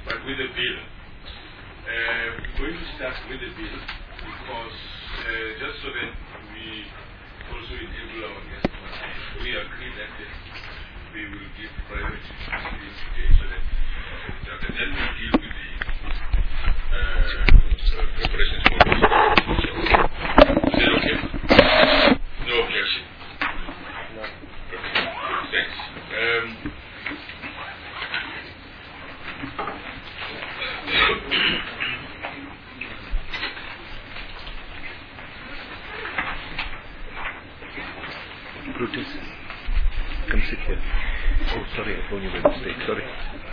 But with the bill, we're going to start with the bill because just so that we also enable our guests, we agree that we will give priority to this today so that and then we'll deal with the preparations for this. Is that okay? No objection? No. Okay. Thanks. Brutus, come sit here. Oh, sorry, I phoned you by mistake. Sorry.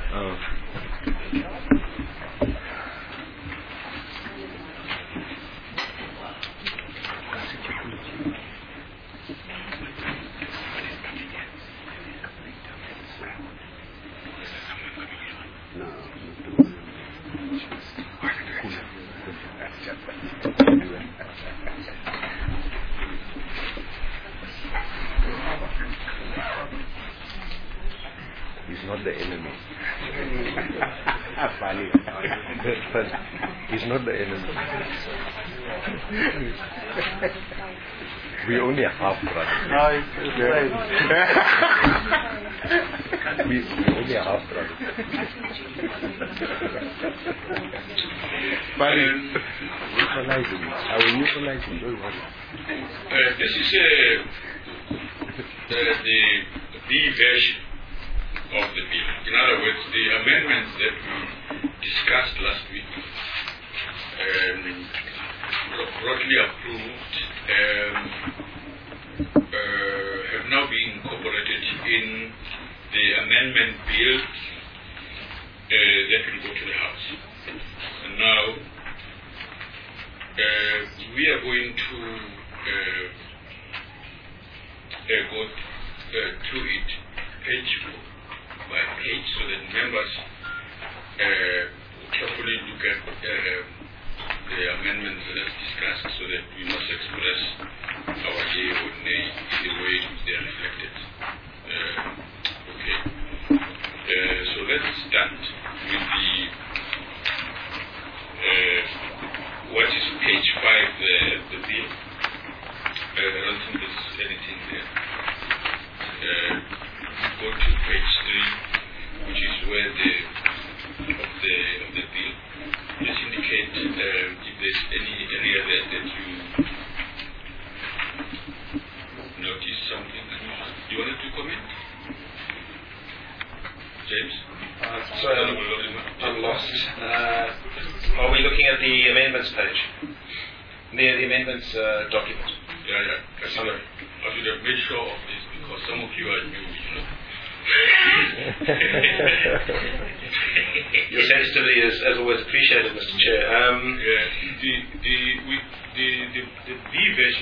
He's not the enemy. Funny. He's not the enemy. We only half brothers. We only half brothers. Funny. Neutralizing. I will neutralize him. Don't worry. This is the version of the bill. In other words, the amendments that we discussed last week, broadly approved, have now been incorporated in the amendment bill that will go to the House. And now we are going to go through it page by page so that members carefully look at the amendments that are discussed so that we must express our yea or nay in the way they are reflected. Okay. So let's start with what is page 5, the bill. I don't think there's anything there. Go to page 3, which is where of the bill. Just indicate if there's any area there that you notice something unusual. Do you want to comment? James? Sorry, I'm lost. Are we looking at the amendments page? The amendments document? Yeah. I should have made sure of this because some of you are new, Your sensitivity is, as always, appreciated, Mr. Chair. The B version,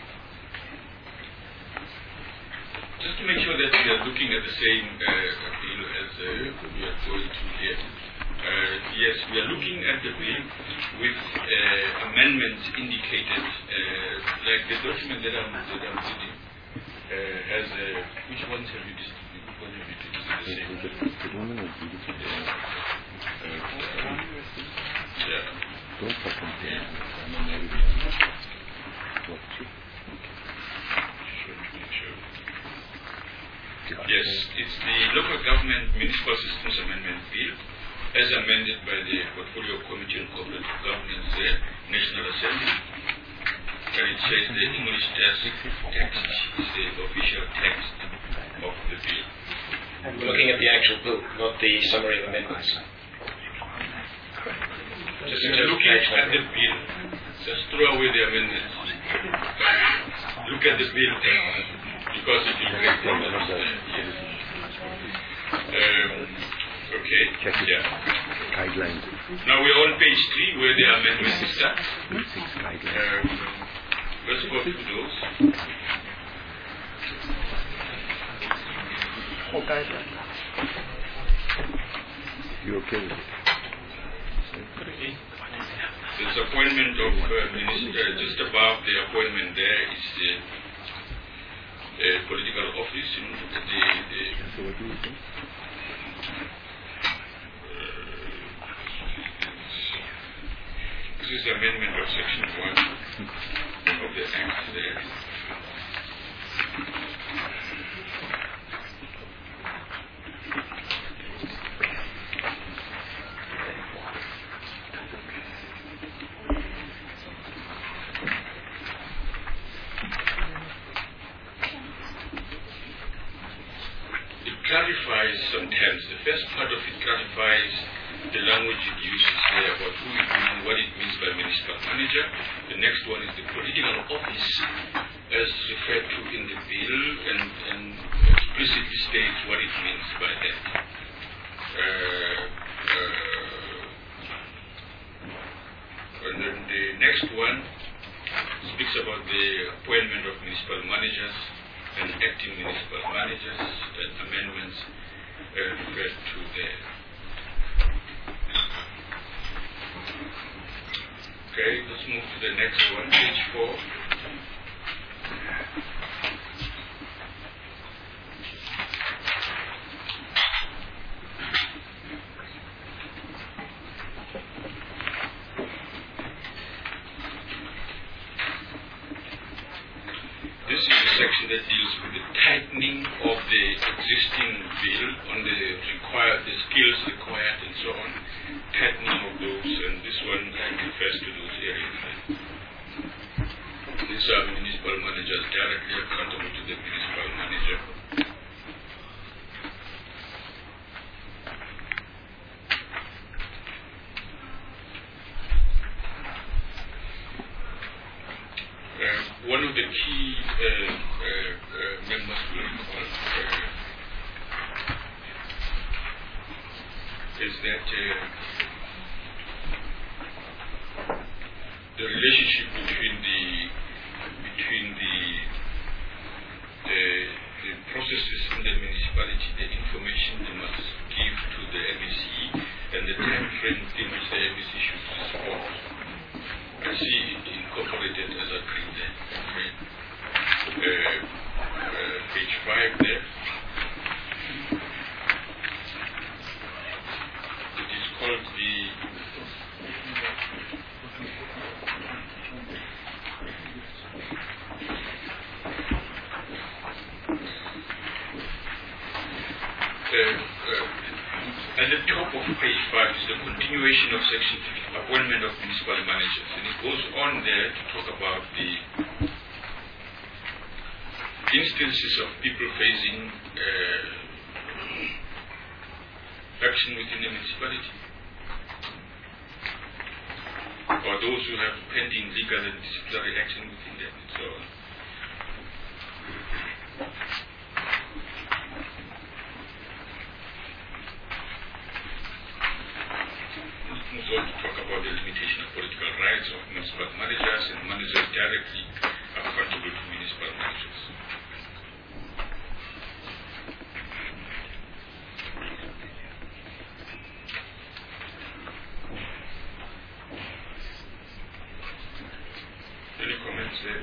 just to make sure that we are looking at the same bill as we are going to here. Yes, we are looking at the bill with amendments indicated, like the document that I'm reading has which ones have you distributed? Yes, it's the Local Government Municipal Systems Amendment Bill as amended by the Portfolio Committee on Corporate Governance National Assembly. And it says the English text is the official text of the bill. And we're looking at the actual bill, not the summary of amendments. Just looking at the bill, just throw away the amendments. Look at the bill because it will create problems. Okay. Yeah. Guidelines. Now we're on page 3 where the amendments start. 6 guidelines. Let's go through those. You okay with it? This appointment of minister, just above the appointment there is the political office. So what do you think? amendment of section 1 of the Act there. Clarifies some terms. The first part of it clarifies the language it uses there about who it means, what it means by municipal manager. The next one is the political office as referred to in the bill and explicitly states what it means by that. And then the next one speaks about the appointment of municipal managers and acting municipal managers and amendments referred to there. Okay, let's move to the next one, page 4. This is a section that deals with the tightening of the existing bill on the skills required and so on, tightening of those, and this one refers to those areas. These are municipal managers directly accountable to the municipal manager. One of the key members will recall is that the relationship between the processes in the municipality, the information they must give to the MEC, and the time frame in which the MEC should respond. I see it incorporated as a green there. Okay. Page 5 there. It is called the at the top of page 5 is the continuation of section 50, appointment of municipal managers, and it goes on there to talk about the instances of people facing action within the municipality, or those who have pending legal and disciplinary action within them, and so on. Moves on to talk about the limitation of political rights of municipal managers and managers directly accountable to municipal managers. Any comments there?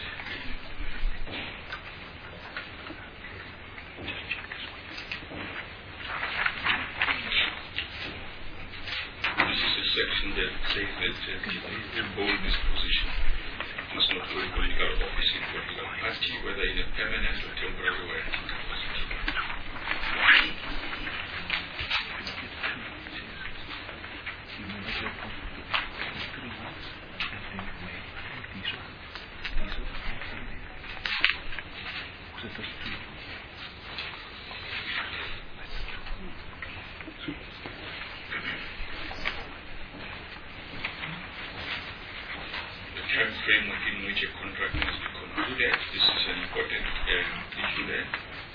Section that says that people hold this position must not hold political office in political party, whether in a permanent or temporary way. Frame within which a contract must be concluded. This is an important issue there.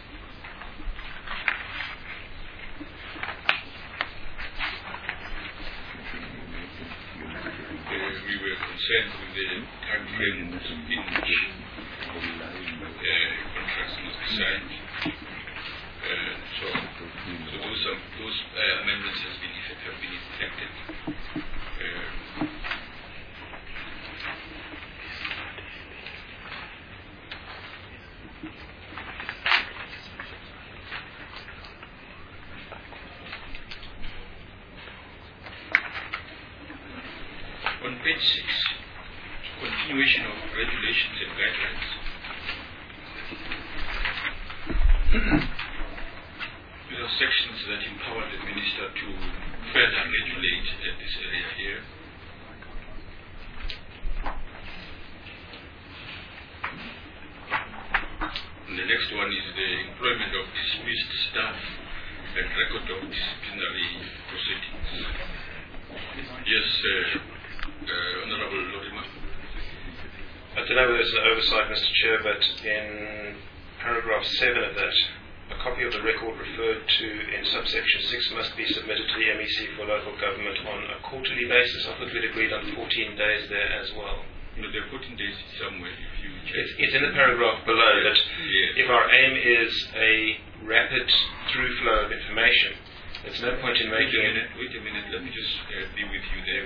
We were concerned with the time frame in which contracts must be signed. So those amendments have been effected. On page 6, continuation of regulations and guidelines. These are sections that empower the minister to further regulate this area here. And the next one is the employment of dismissed staff and record of disciplinary proceedings. Yes, Honorable Lorima. I don't know if there's an oversight, Mr. Chair, but in paragraph 7 of that, a copy of the record referred to in subsection 6 must be submitted to the MEC for local government on a quarterly basis. I thought we'd agreed on 14 days there as well. No, there are 14 days somewhere if you check. It's in the paragraph below that if our aim is a rapid through flow of information, there's no point in making it. Wait a minute, let me just be with you there.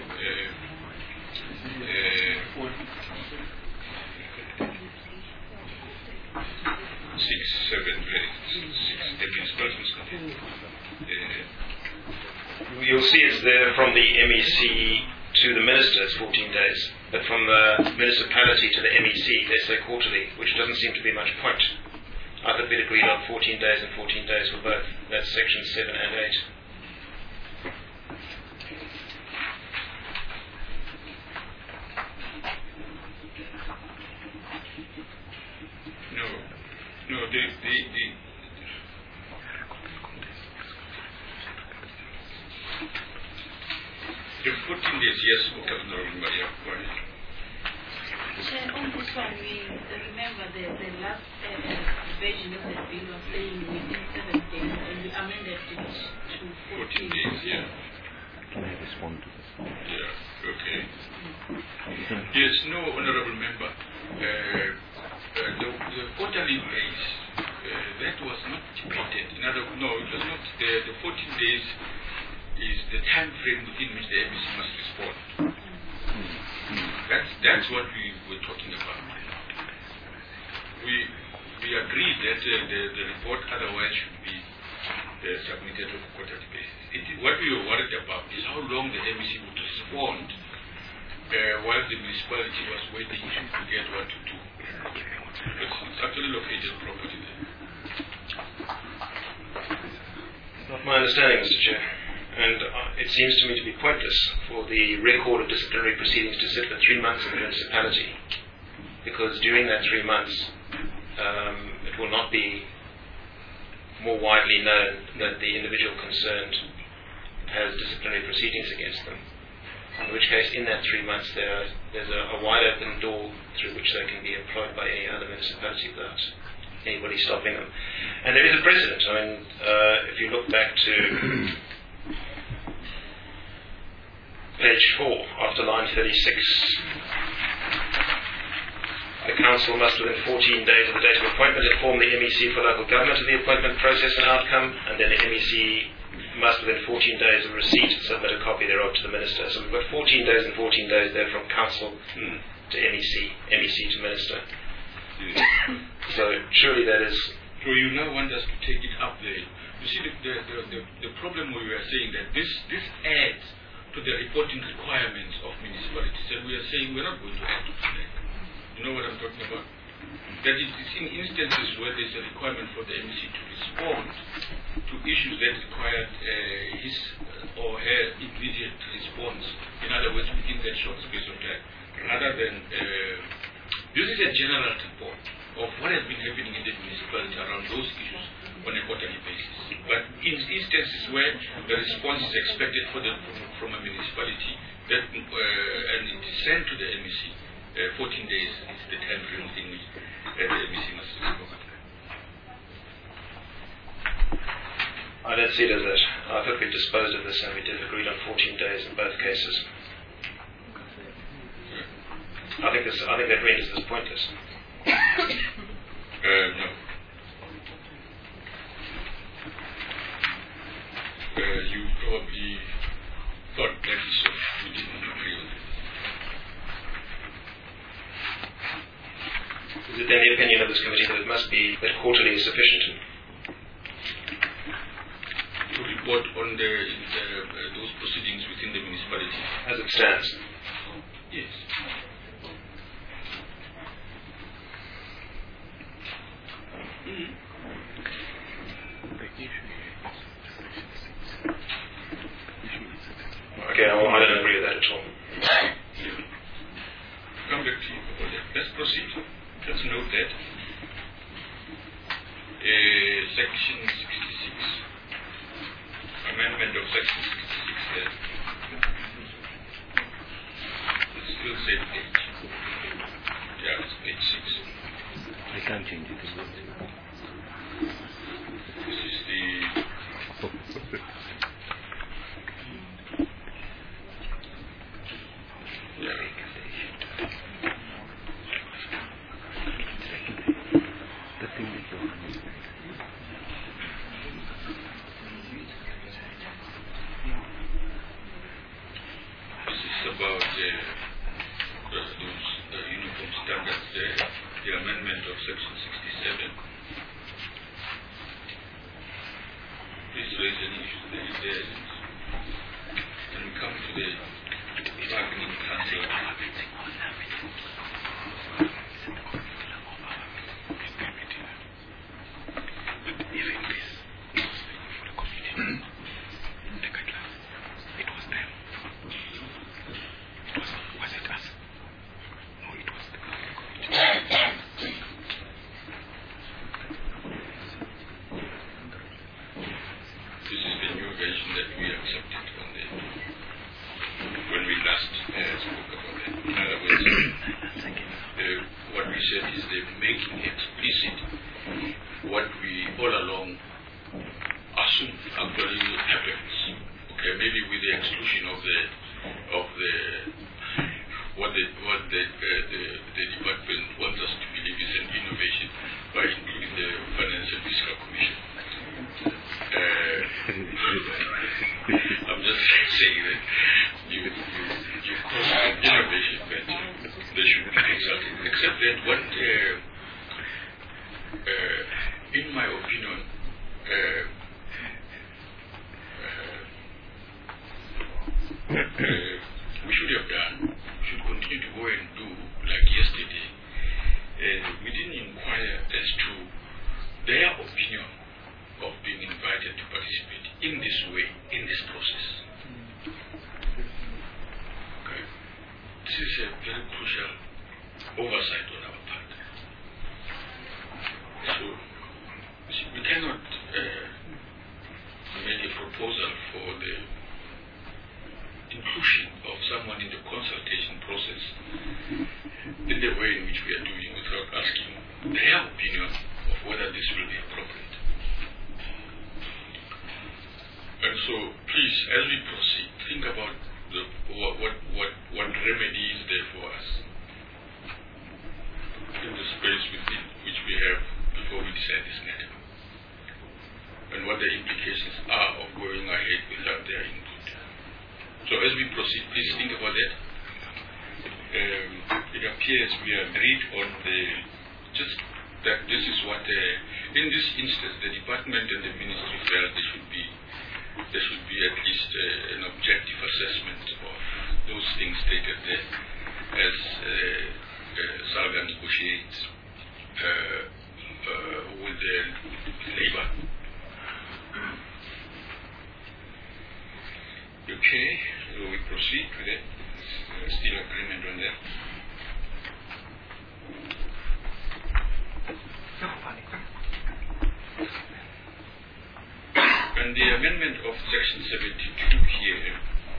6, 7, 6, the principals must come. You'll see it's there from the MEC to the ministers 14 days, but from the municipality to the MEC they say quarterly, which doesn't seem to be much point. I thought we'd agreed on 14 days and 14 days for both. That's sections 7 and 8. No, the 14 days, yes, okay, no, Maria, go ahead. On this one, we remember the last version of the bill was saying within 7 days, and we amended it to 14 days, yeah. Can I respond to this? Yeah, okay. Yes, no, Honorable Member. The quarterly base, that was not debated. No, it was not. The 14 days is the time frame within which the MEC must respond. That's what we were talking about. We agreed that the report otherwise should be submitted on a quarterly basis. What we were worried about is how long the MEC would respond while the municipality was waiting to get what to do. It's actually located properly there. Not my understanding, Mr. Chair. And it seems to me to be pointless for the record of disciplinary proceedings to sit for 3 months in the municipality, because during that 3 months it will not be more widely known that the individual concerned has disciplinary proceedings against them. In which case, in that 3 months, there's a wide open door through which they can be employed by any other municipality without anybody stopping them. And there is a precedent. I mean, if you look back to page 4, after line 36, the Council must, within 14 days of the date of appointment, inform the MEC for local government of the appointment process and outcome, and then the MEC must, within 14 days of receipt, submit a copy thereof to the Minister. So we've got 14 days and 14 days there from Council to MEC to Minister. So surely that is... So you now want us to take it up there. You see, the problem we were saying that this adds to the reporting requirements of municipalities, and we are saying we're not going to add to that. You know what I'm talking about? That it is in instances where there's a requirement for the MEC to respond to issues that require his or her immediate response, in other words, within that short space of time, rather than this is a general report of what has been happening in the municipality around those issues on a quarterly basis. But in instances where the response is expected from a municipality that and it is sent to the MEC, 14 days is the time frame within which the MEC must respond. I don't see it as that. I thought we disposed of this and we did agreed on 14 days in both cases. I think that renders this pointless. No. You probably thought that is so. We didn't agree on it. Is it then the opinion of this committee that quarterly is sufficient? To report on those proceedings within the municipality. As it stands. Yes. Mm-hmm. Okay, I don't agree with that at all. Come back to you about that. Let's proceed. Let's note that. Section 66. Amendment of Section 66 there. It's still same page. Yeah, it's page 6. I can't change it. This is the... Yeah. The thing that you're This is about those uniform standards there, the amendment of Section 67. Please raise any issues there if there isn't. And we come to the bargaining council. This is the new version that we accepted when we last spoke about it. In other words, what we said is they're making explicit what we all along assume actually happens. Okay, maybe with the exclusion of what the department wants us to believe is an innovation by including the Financial Fiscal Commission. I'm just saying that you call it an innovation, but they should be consulted. Except that what, in my opinion, we should have done, should continue to go and do like yesterday. We didn't inquire as to their opinion of being invited to participate in this way, in this process. Okay. This is a very crucial oversight on our part. So, we cannot make a proposal for the inclusion of someone in the consultation process in the way in which we are doing without asking their opinion of whether this will be appropriate. And so, please, as we proceed, think about what remedy is there for us in the space within which we have before we decide this matter, and what the implications are of going ahead without their input. So, as we proceed, please think about that. It appears we agreed on just that this is what, in this instance, the department and the ministry felt there should be at least an objective assessment of those things stated there as SALGA negotiates with the labor. Okay, so we proceed with it. Still agreement on that. And the amendment of Section 72 here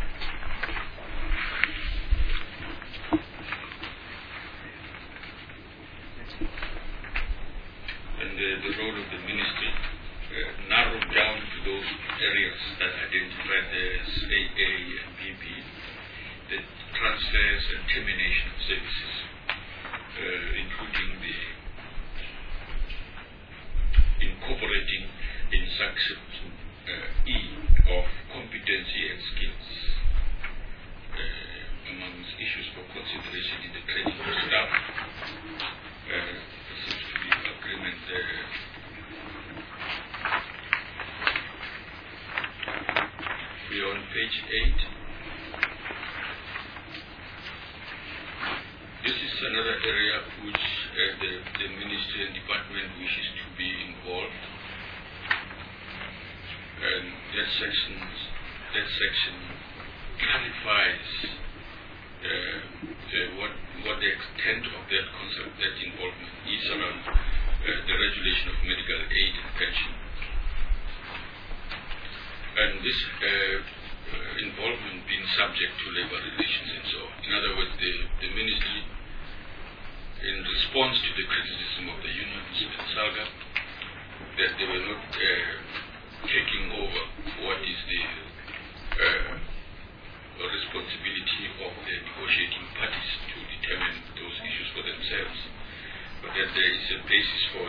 and the role of the ministry narrowed down to those areas that identified as AA and BB, the transfers and termination of services, including the incorporating in section E of competency and skills amongst issues for consideration in the training of staff. There seems to be agreement there. We are on page 8. This is another area which the ministry and department wishes to be involved. And that section clarifies what the extent of that involvement is around the regulation of medical aid and pension. And this involvement being subject to labor relations and so on. In other words, the ministry, in response to the criticism of the unions in SALGA, that they were not taking over what is the responsibility of the negotiating parties to determine those issues for themselves, but that there is a basis for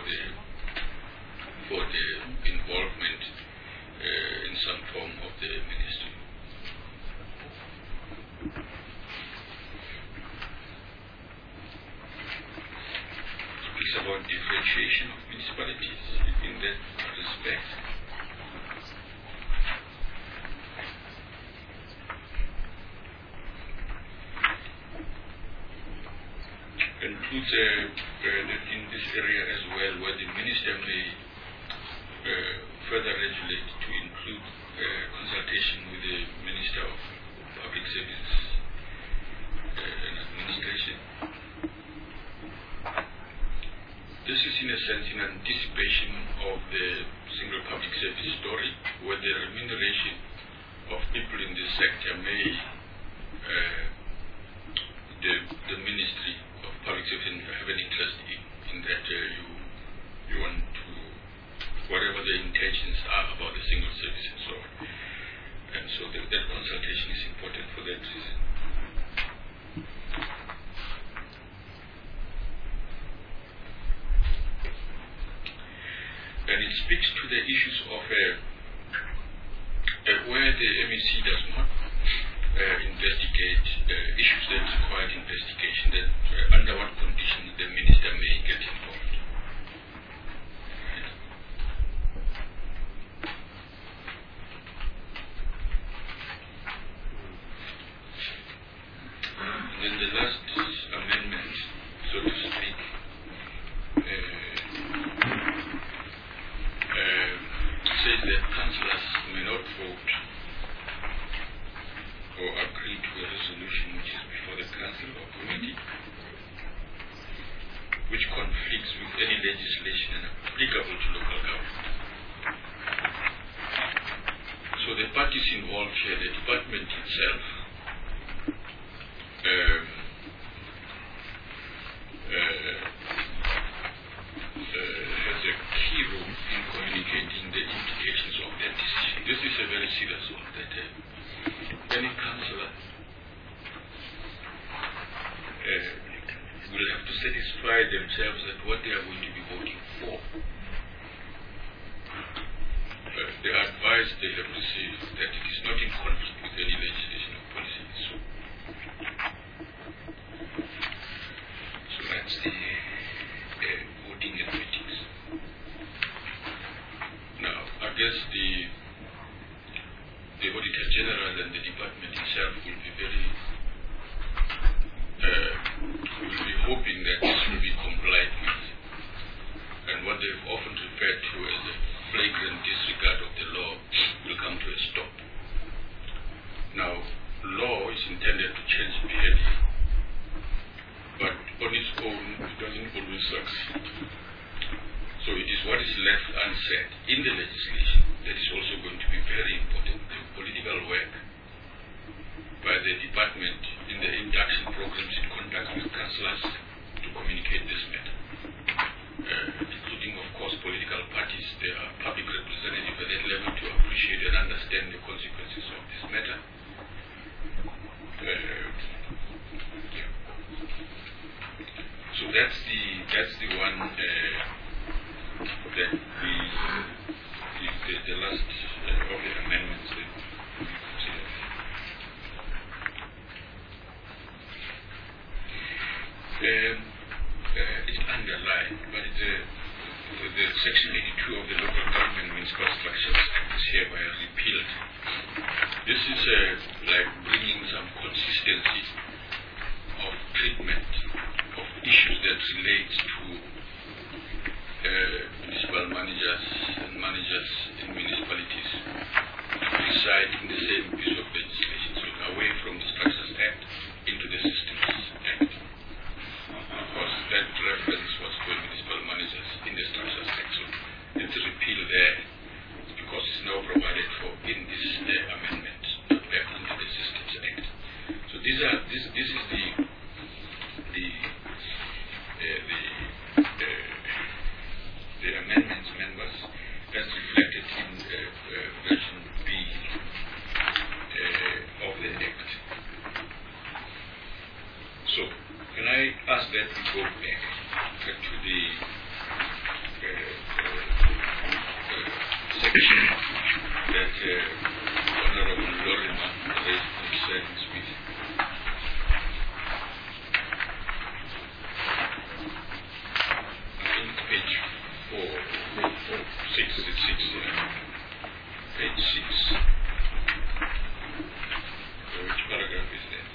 the involvement in some form of the ministry. It's about differentiation of municipalities in that respect. Includes in this area as well, where the minister may further regulate to include consultation with the Minister of Public Services and Administration. This is in a sense in anticipation of the single public service story, where the remuneration of people in this sector may the Ministry of Public Service have an interest in that you want to, whatever the intentions are about the single service and so on. And so that consultation is important for that reason. And it speaks to the issues of where the MEC does not investigate issues that require investigation, that under what conditions the minister may get involved. And then the last amendment, so to speak, says that councillors may not vote or agree to a resolution which is before the council or committee, which conflicts with any legislation applicable to local government. So the parties involved here, the department itself, has a key role in communicating the implications of their decision. This is a very serious one, that any councillor will have to satisfy themselves that what they are going to be voting for, the advice they have received, that it is not in conflict with any legislation or policy. So that's the voting and meetings. Now, I guess the Auditor General and the department itself will be hoping that this will be complied with. And what they've often referred to as a flagrant disregard of the law will come to a stop. Now, law is intended to change behavior, but on its own, it doesn't always succeed. So it is what is left unsaid in the legislation that is also going to be very important. The political work by the department in the induction programs in contact with councillors to communicate this matter, including, of course, political parties. There are public representatives at that level to appreciate and understand the consequences of this matter. So that's the one that the last of the amendments that we consider. It's underlined, but the Section 82 of the Local Government Municipal Structures Act is hereby repealed. This is like bringing some consistency of treatment issues that relate to municipal managers and managers in municipalities reside in the same piece of legislation, so away from the Structures Act into the Systems Act. Of course, that reference was to municipal managers in the Structures Act, so it's a repeal there because it's now provided for in this amendment back into the Systems Act. So this is the amendments, members, as reflected in version B of the Act. So, can I ask that we go back to the section that Honorable Lorima raised concerns with? Page 6, page 6. Which paragraph is that?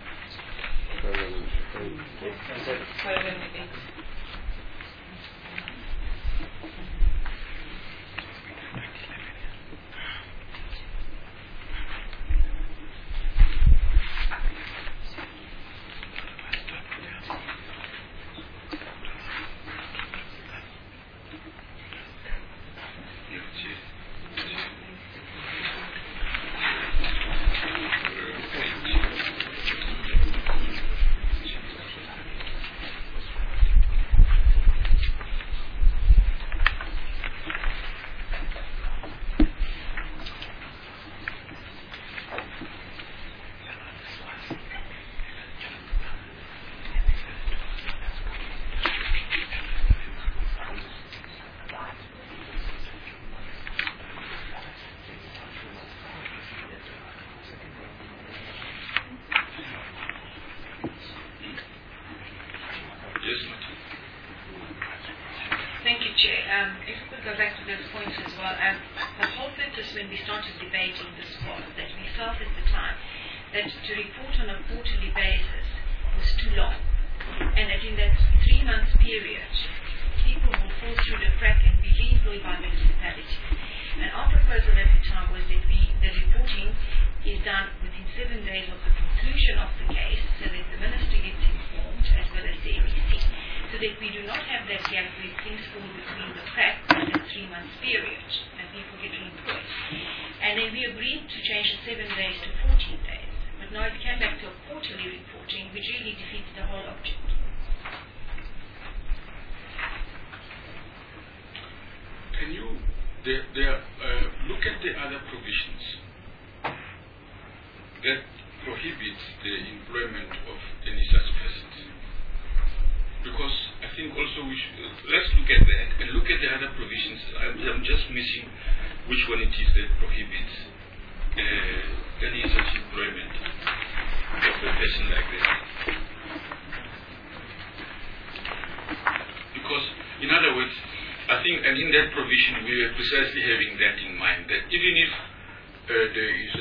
Precisely having that in mind, that even if there is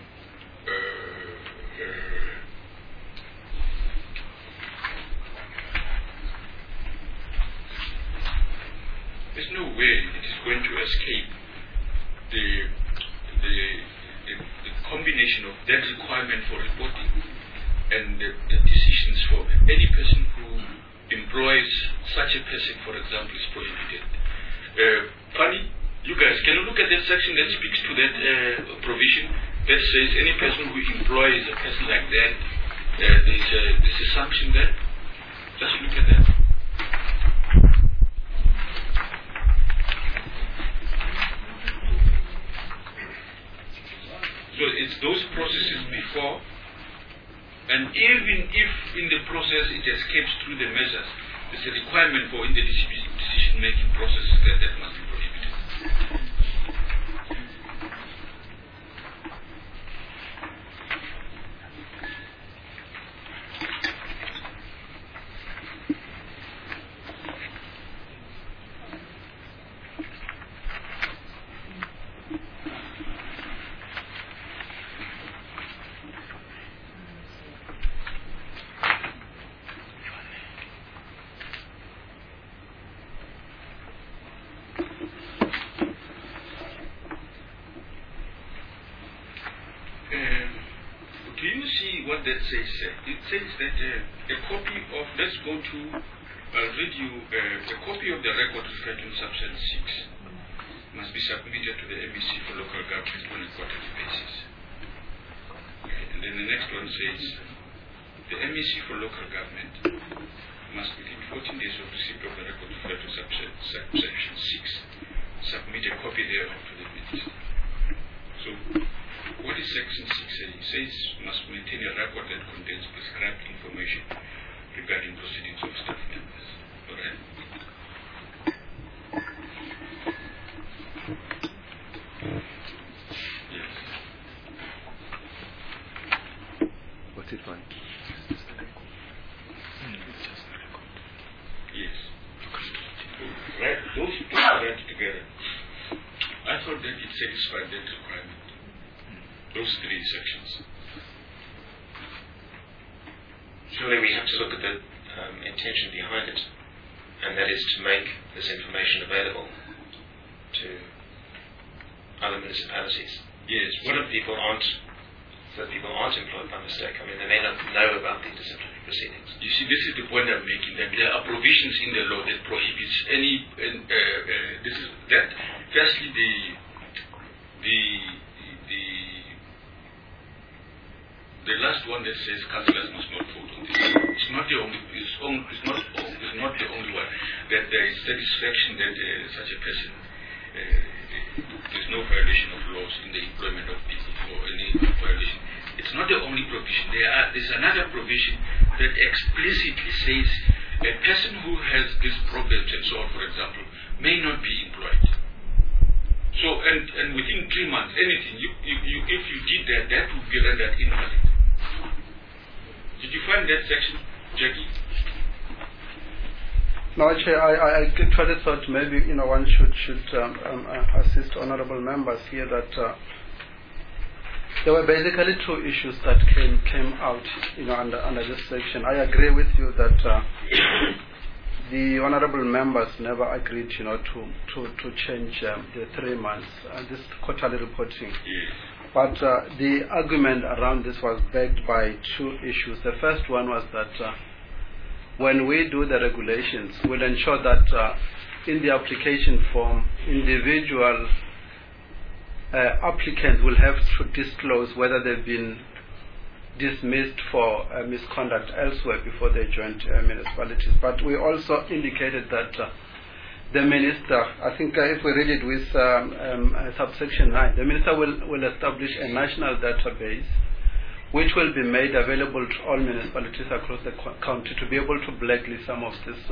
there's no way it is going to escape the combination of that requirement for reporting and the decisions for any person who employs such a person, for example, is prohibited. Funny, you guys, can you look at that section that speaks to that provision that says any person who employs a person like that, there's a sanction there? Just look at that. So it's those processes before, and even if in the process it escapes through the measures, there's a requirement for in the decision-making process that must be prohibited. do you see what that says? It says that a copy of, let's go to, I'll read you, a copy of the record referred to in subsection 6 must be submitted to the MEC for local government on a quarterly basis. Okay. And then the next one says, the MEC for local government must within 14 days of receipt of the record referred to subsection 6 submit a copy thereof to the minister. So, what is section 6 saying? It says must maintain a record that contains prescribed information regarding proceedings of staff members. Alright? Yes. What's it like? Yes. Right, those two are read together. I thought that it satisfied that requirement. Those three sections. Surely we have to look at the intention behind it, and that is to make this information available to other municipalities. Yes. So that people aren't employed by mistake. I mean, they may not know about the disciplinary proceedings. You see, this is the point I'm making, that there are provisions in the law that prohibits any, this is that, firstly, the last one that says councillors must not vote on this. It's not the only. It's not the only one. That there is satisfaction that such a person there's no violation of laws in the employment of people or any violation. It's not the only provision. There's another provision that explicitly says a person who has these problems and so on, for example, may not be employed. So and within 3 months, anything if you did that would be rendered invalid. Did you find that section, Jackie? No, actually, I actually thought maybe one should assist honourable members here that there were basically two issues that came out under this section. I agree with you that the honourable members never agreed to change the 3 months this quarterly reporting. Yes. But the argument around this was backed by two issues. The first one was that when we do the regulations, we'll ensure that in the application form, individual applicants will have to disclose whether they've been dismissed for misconduct elsewhere before they joined municipalities. But we also indicated that the minister, I think if we read it with subsection 9, the minister will establish a national database which will be made available to all municipalities across the country to be able to blacklist some of these,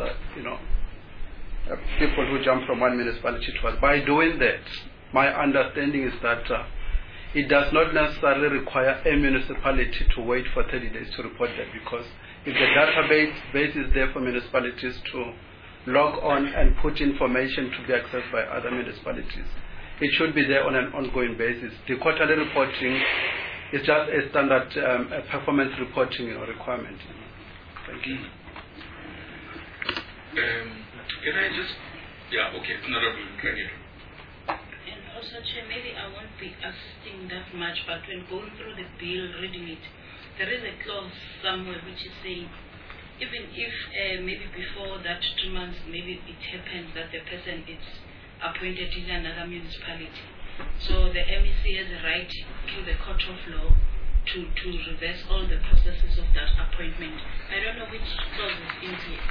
people who jump from one municipality to another. By doing that, my understanding is that it does not necessarily require a municipality to wait for 30 days to report that, because if the database is there for municipalities to log on and put information to be accessed by other municipalities, it should be there on an ongoing basis. The quarterly reporting is just a standard performance reporting requirement. Thank you. Can I just, okay, Honorable Granito. And also, Chair, maybe I won't be assisting that much, but when going through the bill, reading it, there is a clause somewhere which is saying, even if maybe before that 2 months, maybe it happens that the person is appointed in another municipality. So the MEC has a right to the court of law to reverse all the processes of that appointment. I don't know which clause is in here.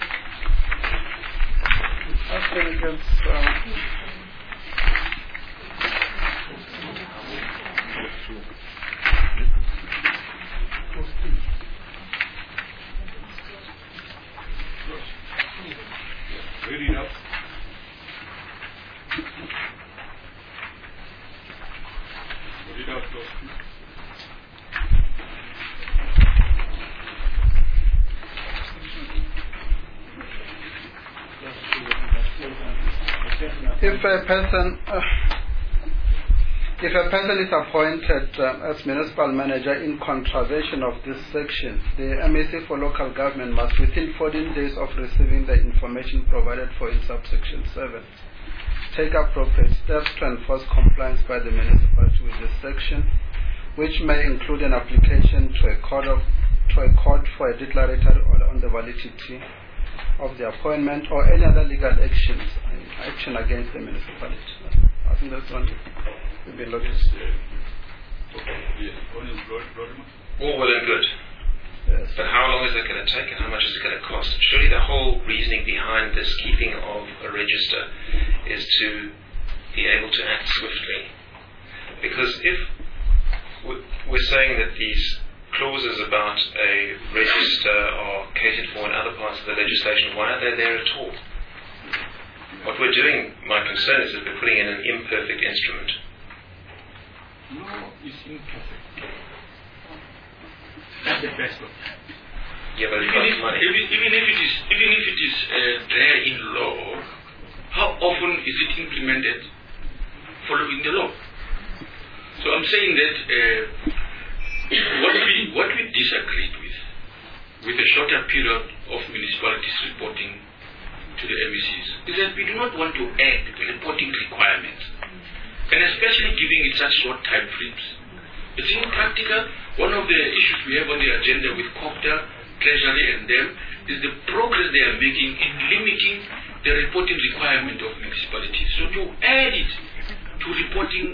Read it out. Read it out, please. If a person is appointed as municipal manager in contravention of this section, the MEC for local government must, within 14 days of receiving the information provided for in subsection 7, take appropriate steps to enforce compliance by the municipality with this section, which may include an application to a court for a declaratory order on the validity of the appointment or any other legal action against the municipality. I think that's one to be looked at. All well and good. Yes. But how long is that going to take and how much is it going to cost? Surely the whole reasoning behind this keeping of a register is to be able to act swiftly. Because if we're saying that these clauses about a register are catered for in other parts of the legislation, why are they there at all? What we're doing, my concern is that we're putting in an imperfect instrument. No, it's imperfect. That's the best one. Yeah, but it costs money. Even if it is there in law, how often is it implemented following the law? So I'm saying that what we disagreed with a shorter period of municipalities reporting to the MECs, is that we do not want to add the reporting requirements, and especially giving it such short time frames. It's impractical. One of the issues we have on the agenda with COPTA, Treasury and them is the progress they are making in limiting the reporting requirement of municipalities. So to add it to reporting,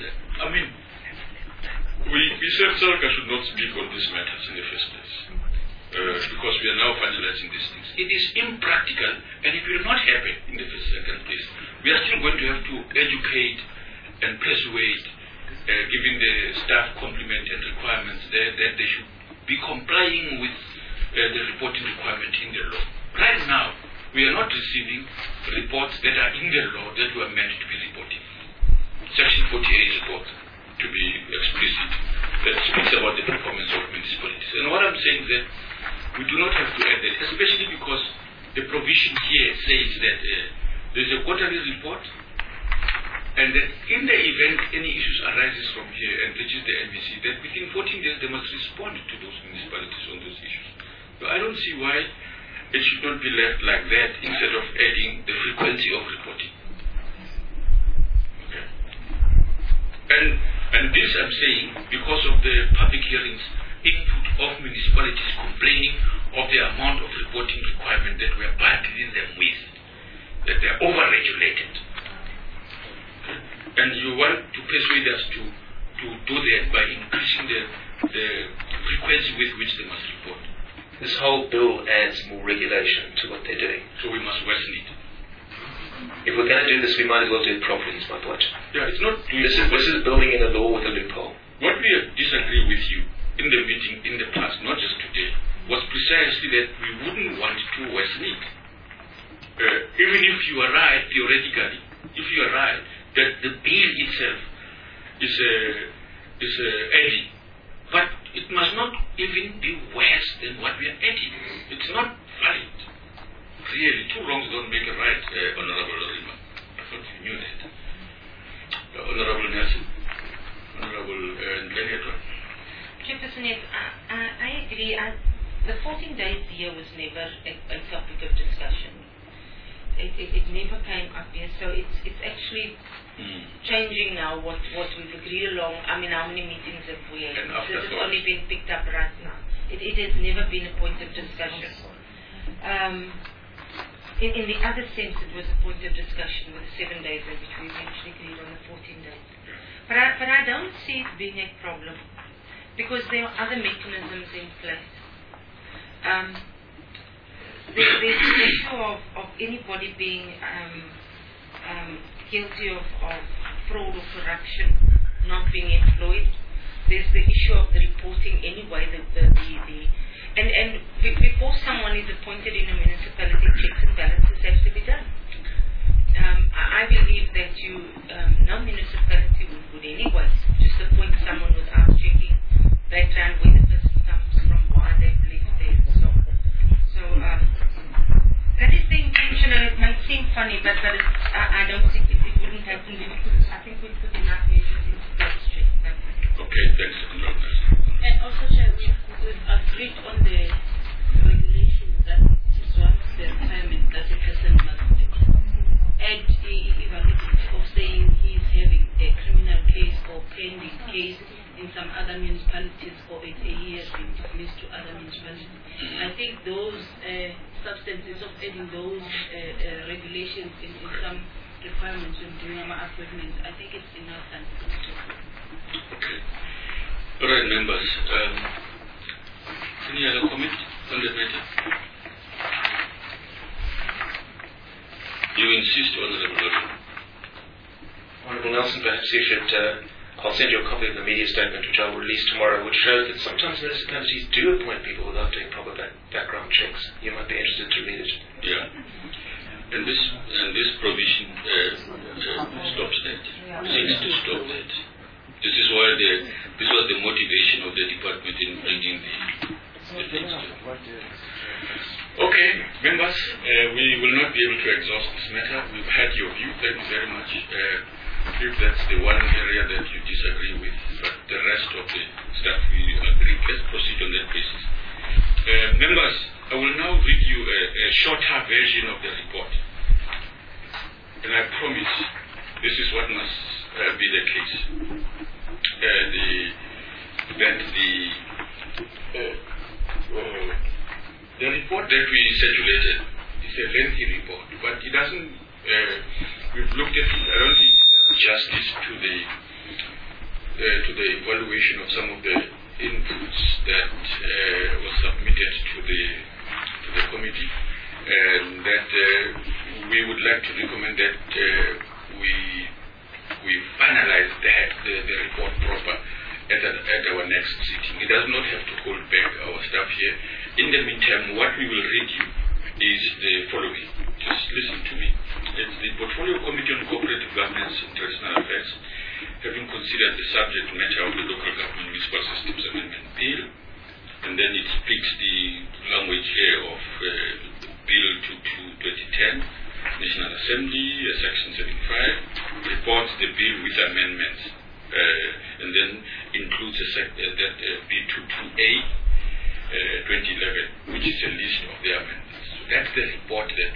we said Sarka should not speak on these matters in the first place because we are now finalizing these things. It is impractical, and it will not happen in the second place. We are still going to have to educate and persuade, giving the staff complement and requirements there, that they should be complying with the reporting requirement in the law. Right now, we are not receiving reports that are in the law that were meant to be reported. Section 48 report, to be explicit, that speaks about the performance of municipalities. And what I'm saying is that we do not have to add that, especially because the provision here says that there's a quarterly report, and that in the event any issues arises from here and reaches the MEC, that within 14 days they must respond to those municipalities on those issues. So I don't see why it should not be left like that instead of adding the frequency of reporting. Okay. And this I'm saying because of the public hearings, input of municipalities complaining of the amount of reporting requirement that we are burdening them with, that they are over-regulated. And you want to persuade us to do that by increasing the frequency with which they must report. This whole bill adds more regulation to what they're doing. So we must worsen it. If we're going to do this, we might as well do it properly, is my point. Yeah, it's not doing This is building in a law with a loophole. What we disagree with you in the meeting in the past, not just today, was precisely that we wouldn't want to worsen it. Even if you are right, theoretically, if you are right, that the bill itself is adding. But it must not even be worse than what we are adding. It's not valid. Really, two wrongs don't make a right, Honorable Rima. I thought you knew that. Honorable Nelson, Honorable Leonard. Chairperson, I agree. The 14 days here was never a topic of discussion. It never came up here, so it's actually changing now what we've agreed along. I mean, how many meetings have we had? This has only been picked up right now. It has never been a point of discussion. In the other sense, it was a point of discussion with the 7 days in which we eventually agreed on the 14 days. But I don't see it being a problem because there are other mechanisms in place. There's the issue of anybody being guilty of fraud or corruption not being employed. There's the issue of the reporting anyway, and before someone is appointed in a municipality, checks and balances have to be done. I believe that no municipality would anyway just appoint someone without checking background, where the person comes from, why they've lived there, and so on. So that is the intention, and it might seem funny, but I don't think it wouldn't happen. I think we put enough measures in place. Okay, thanks. And also, Chair, we've agreed on the regulations that it is one of the requirements that a person must add evaluation of saying he is having a criminal case or pending case in some other other municipalities, or he has been dismissed to other municipalities. I think those substances of adding those regulations in some requirements when doing our appointments, I think it's enough and Okay. All right, members. Any other comment on the matter? You insist, Honorable Lorry. Honourable Nelson, perhaps you should, I'll send you a copy of the media statement which I will release tomorrow, which shows that sometimes municipalities do appoint people without doing proper background checks. You might be interested to read it. Yeah. And this provision stops that. Seeks to stop that. This is why this was the motivation of the department in bringing the things to. Okay, members, we will not be able to exhaust this matter. We've had your view. Thank you very much. If that's the one area that you disagree with, but the rest of the stuff we agree. Let's proceed on that basis. Members, I will now read you a shorter version of the report. And I promise this is what must be the case. The report that we circulated is a lengthy report, but it doesn't, we've looked at it, I don't think it does justice to the evaluation of some of the inputs that were submitted to the committee, and that we would like to recommend that we finalize the report proper at our next sitting. It does not have to hold back our staff here. In the meantime, what we will read you is the following. Just listen to me. It's the Portfolio Committee on Cooperative Governance and Traditional Affairs, having considered the subject matter of the Local Government Municipal Systems Amendment Bill, and then it speaks the language here of Bill 2010, National Assembly, Section 75, reports the bill with amendments, and then includes that B22A 2011, which is a list of the amendments. So that's the report that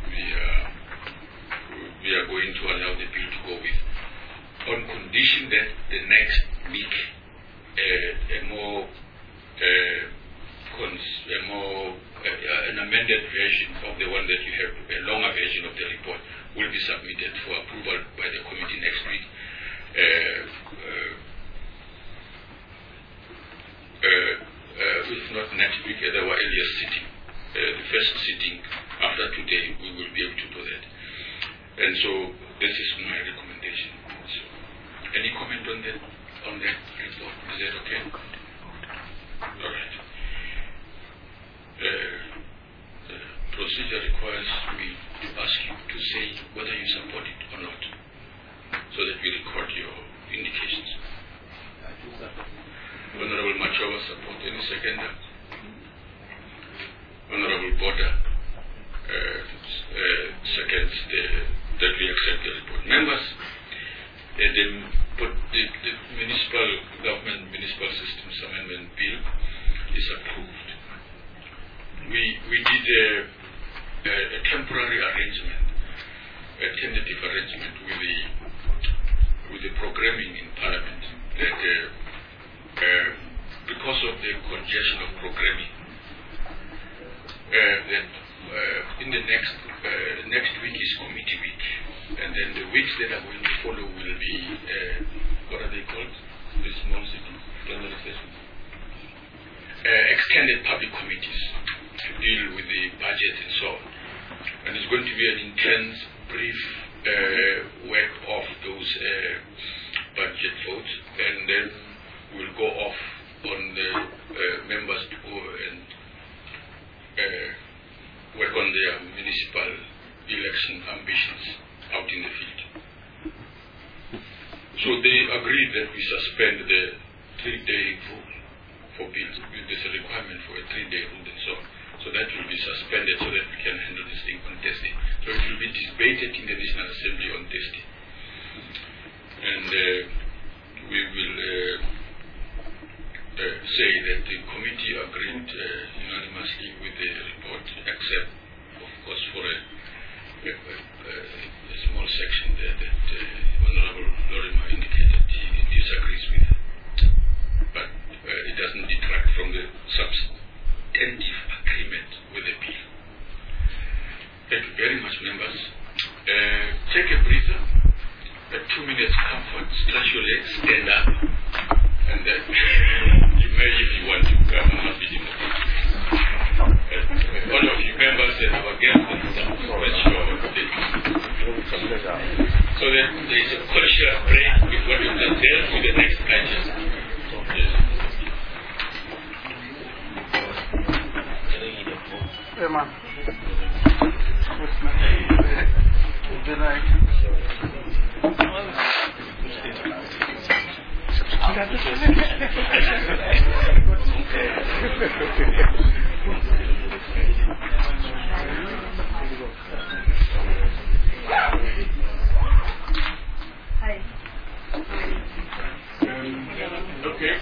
we are going to allow the bill to go with, on condition that the next week an amended version of the one that you have, a longer version of the report, will be submitted for approval by the committee next week. If not next week, at our earliest sitting, the first sitting after today, we will be able to do that. And so this is my recommendation. So, any comment on that report? Is that okay? All right. The procedure requires me to ask you to say whether you support it or not, so that we record your indications. Honorable Machova support. Any seconder? Honorable Boda seconds that we accept the report. Members, the Municipal Government Municipal Systems Amendment Bill is approved. We did a temporary arrangement, a tentative arrangement with the programming in Parliament that because of the congestion of programming, that in the next week is committee week, and then the weeks that are going to follow will be what are they called? The small cities, general sessions, extended public committees to deal with the budget and so on. And it's going to be an intense, brief work of those budget votes, and then we'll go off on the members to go and work on their municipal election ambitions out in the field. So they agreed that we suspend the 3-day rule for bills. There's a requirement for a 3-day rule and so on. So that will be suspended so that we can handle this thing on Thursday. So it will be debated in the National Assembly on Thursday. And we will say that the committee agreed unanimously with the report, except, of course, for a small section there that Honorable Lorima indicated he disagrees with. but it doesn't detract from the substantive agreement with the bill. Thank you very much, members. Take a breather, 2 minutes comfort, stretch your legs, stand up, and then you may, if you want to, come and be all of you members and our guests and some special so that there is a cultural break with what you just dealt with the next item. Emma. Good night. Hi. Okay.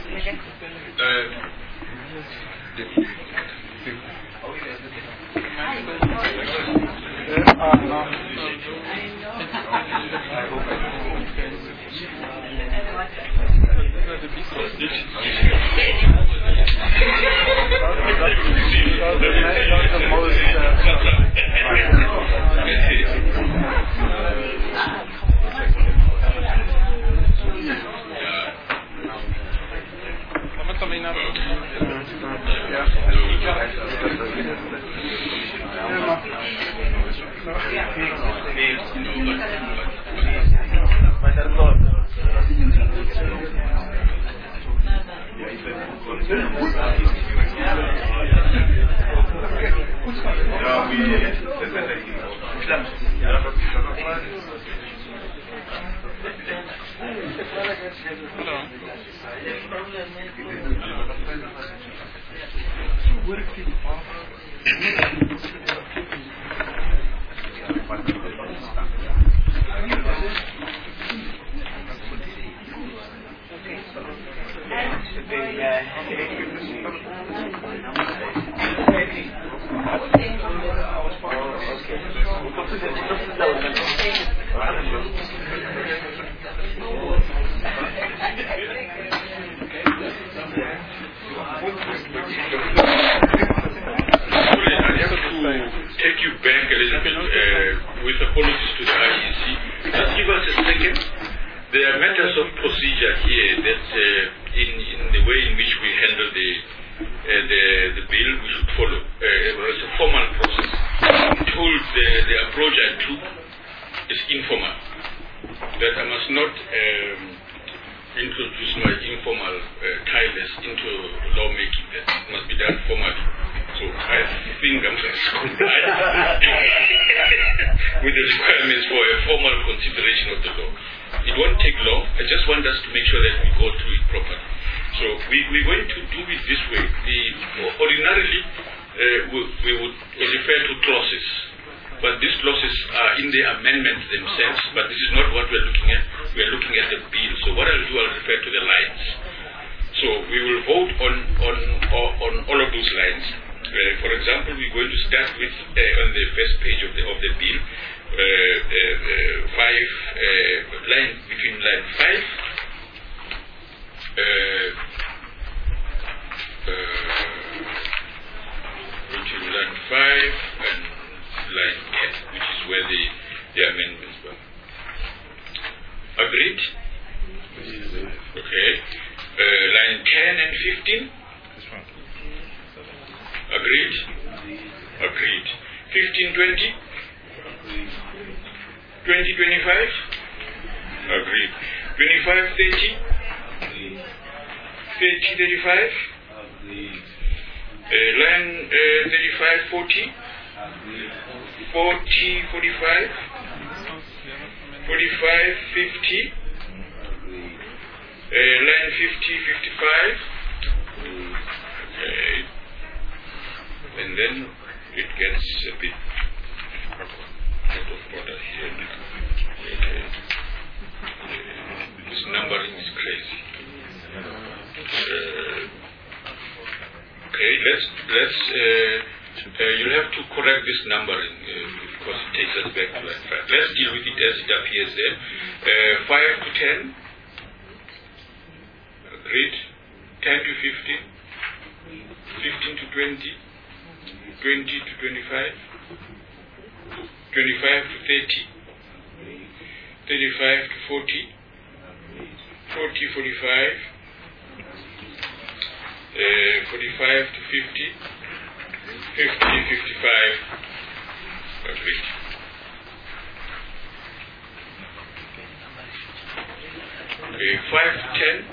Take you back a little bit with apologies to the IEC. Just give us a second. There are matters of procedure here that in the way in which we handle the bill we should follow. It's a formal process. I'm told the approach I took is informal. That I must not introduce my informal kindness into lawmaking. That must be done formally. So I think I'm going to comply with the requirements for a formal consideration of the law. It won't take long. I just want us to make sure that we go through it properly. So we're going to do it this way. Ordinarily, we would refer to clauses, but these clauses are in the amendments themselves, but this is not what we're looking at. We're looking at the bill. So what I'll do, I'll refer to the lines. So we will vote on all of those lines. For example, we're going to start with on the first page of the bill, between line 5 between line 5 and line 10, which is where the amendments were. Agreed? Okay. Line 10 and 15? Agreed? Agreed. 15-20? 20-25? Agreed. 25-30? 30-35? Line 35-40? 40-45? 45-50? Line 50-55? Okay. And then it gets a bit out of order here. This numbering is crazy. Okay, let's you'll have to correct this numbering because it takes us back to line 5. Let's deal with it as it appears there. 5 to 10. Agreed. 10 to 15, 15 to 20, 20 to 25, 25 to 30, 35 to 40, 40, 45, 45 to 50, 50, 55, 50. Okay, 5 to 10,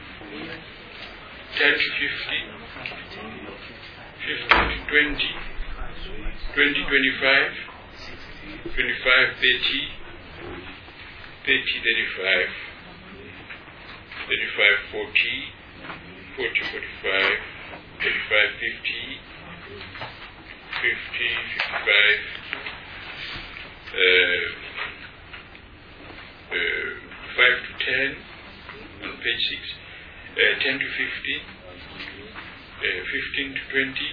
10 to 15, 15 to 20, 20, 25, 25, 30, 30, 35, 35, 40, 40, 45, 35, 50, 50, 55, 5 to 10 on page 6, 10 to 15, 15 to 20,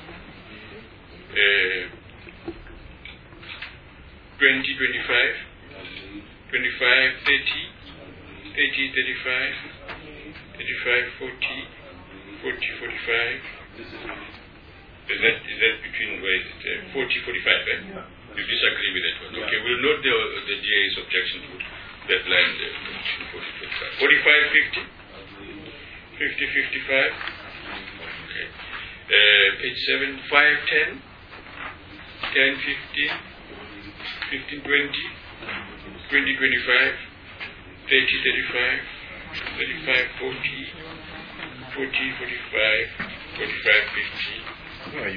20, 25, 25, 30, 30, 35, 35, 40, 40, 45. Is that between, where is it? 40, 45, right? You disagree with that one? Okay, we'll note the DA's objection to that line there, 40, 45. 45, 50, 50, 55. Okay. Page 7, 5, 10, 10, 15, 15, 20, 20, 25, 30, 35, 35, 40, 40, 45, 45, 50, 50, 55.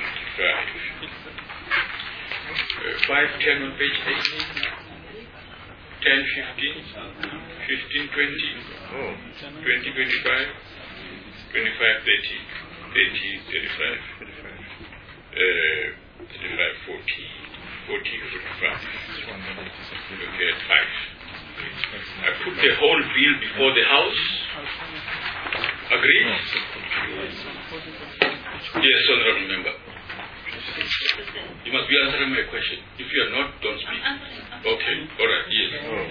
5, 10 on page 8, 10, 15, 15, 20, 20, 25, 25, 30, 30, 35, 35, 40, 40, 45. Okay, 5. I put the whole bill before the House. Agreed? Yes, Honorable Member. You must be answering my question. If you are not, don't speak. Okay, all right, yes.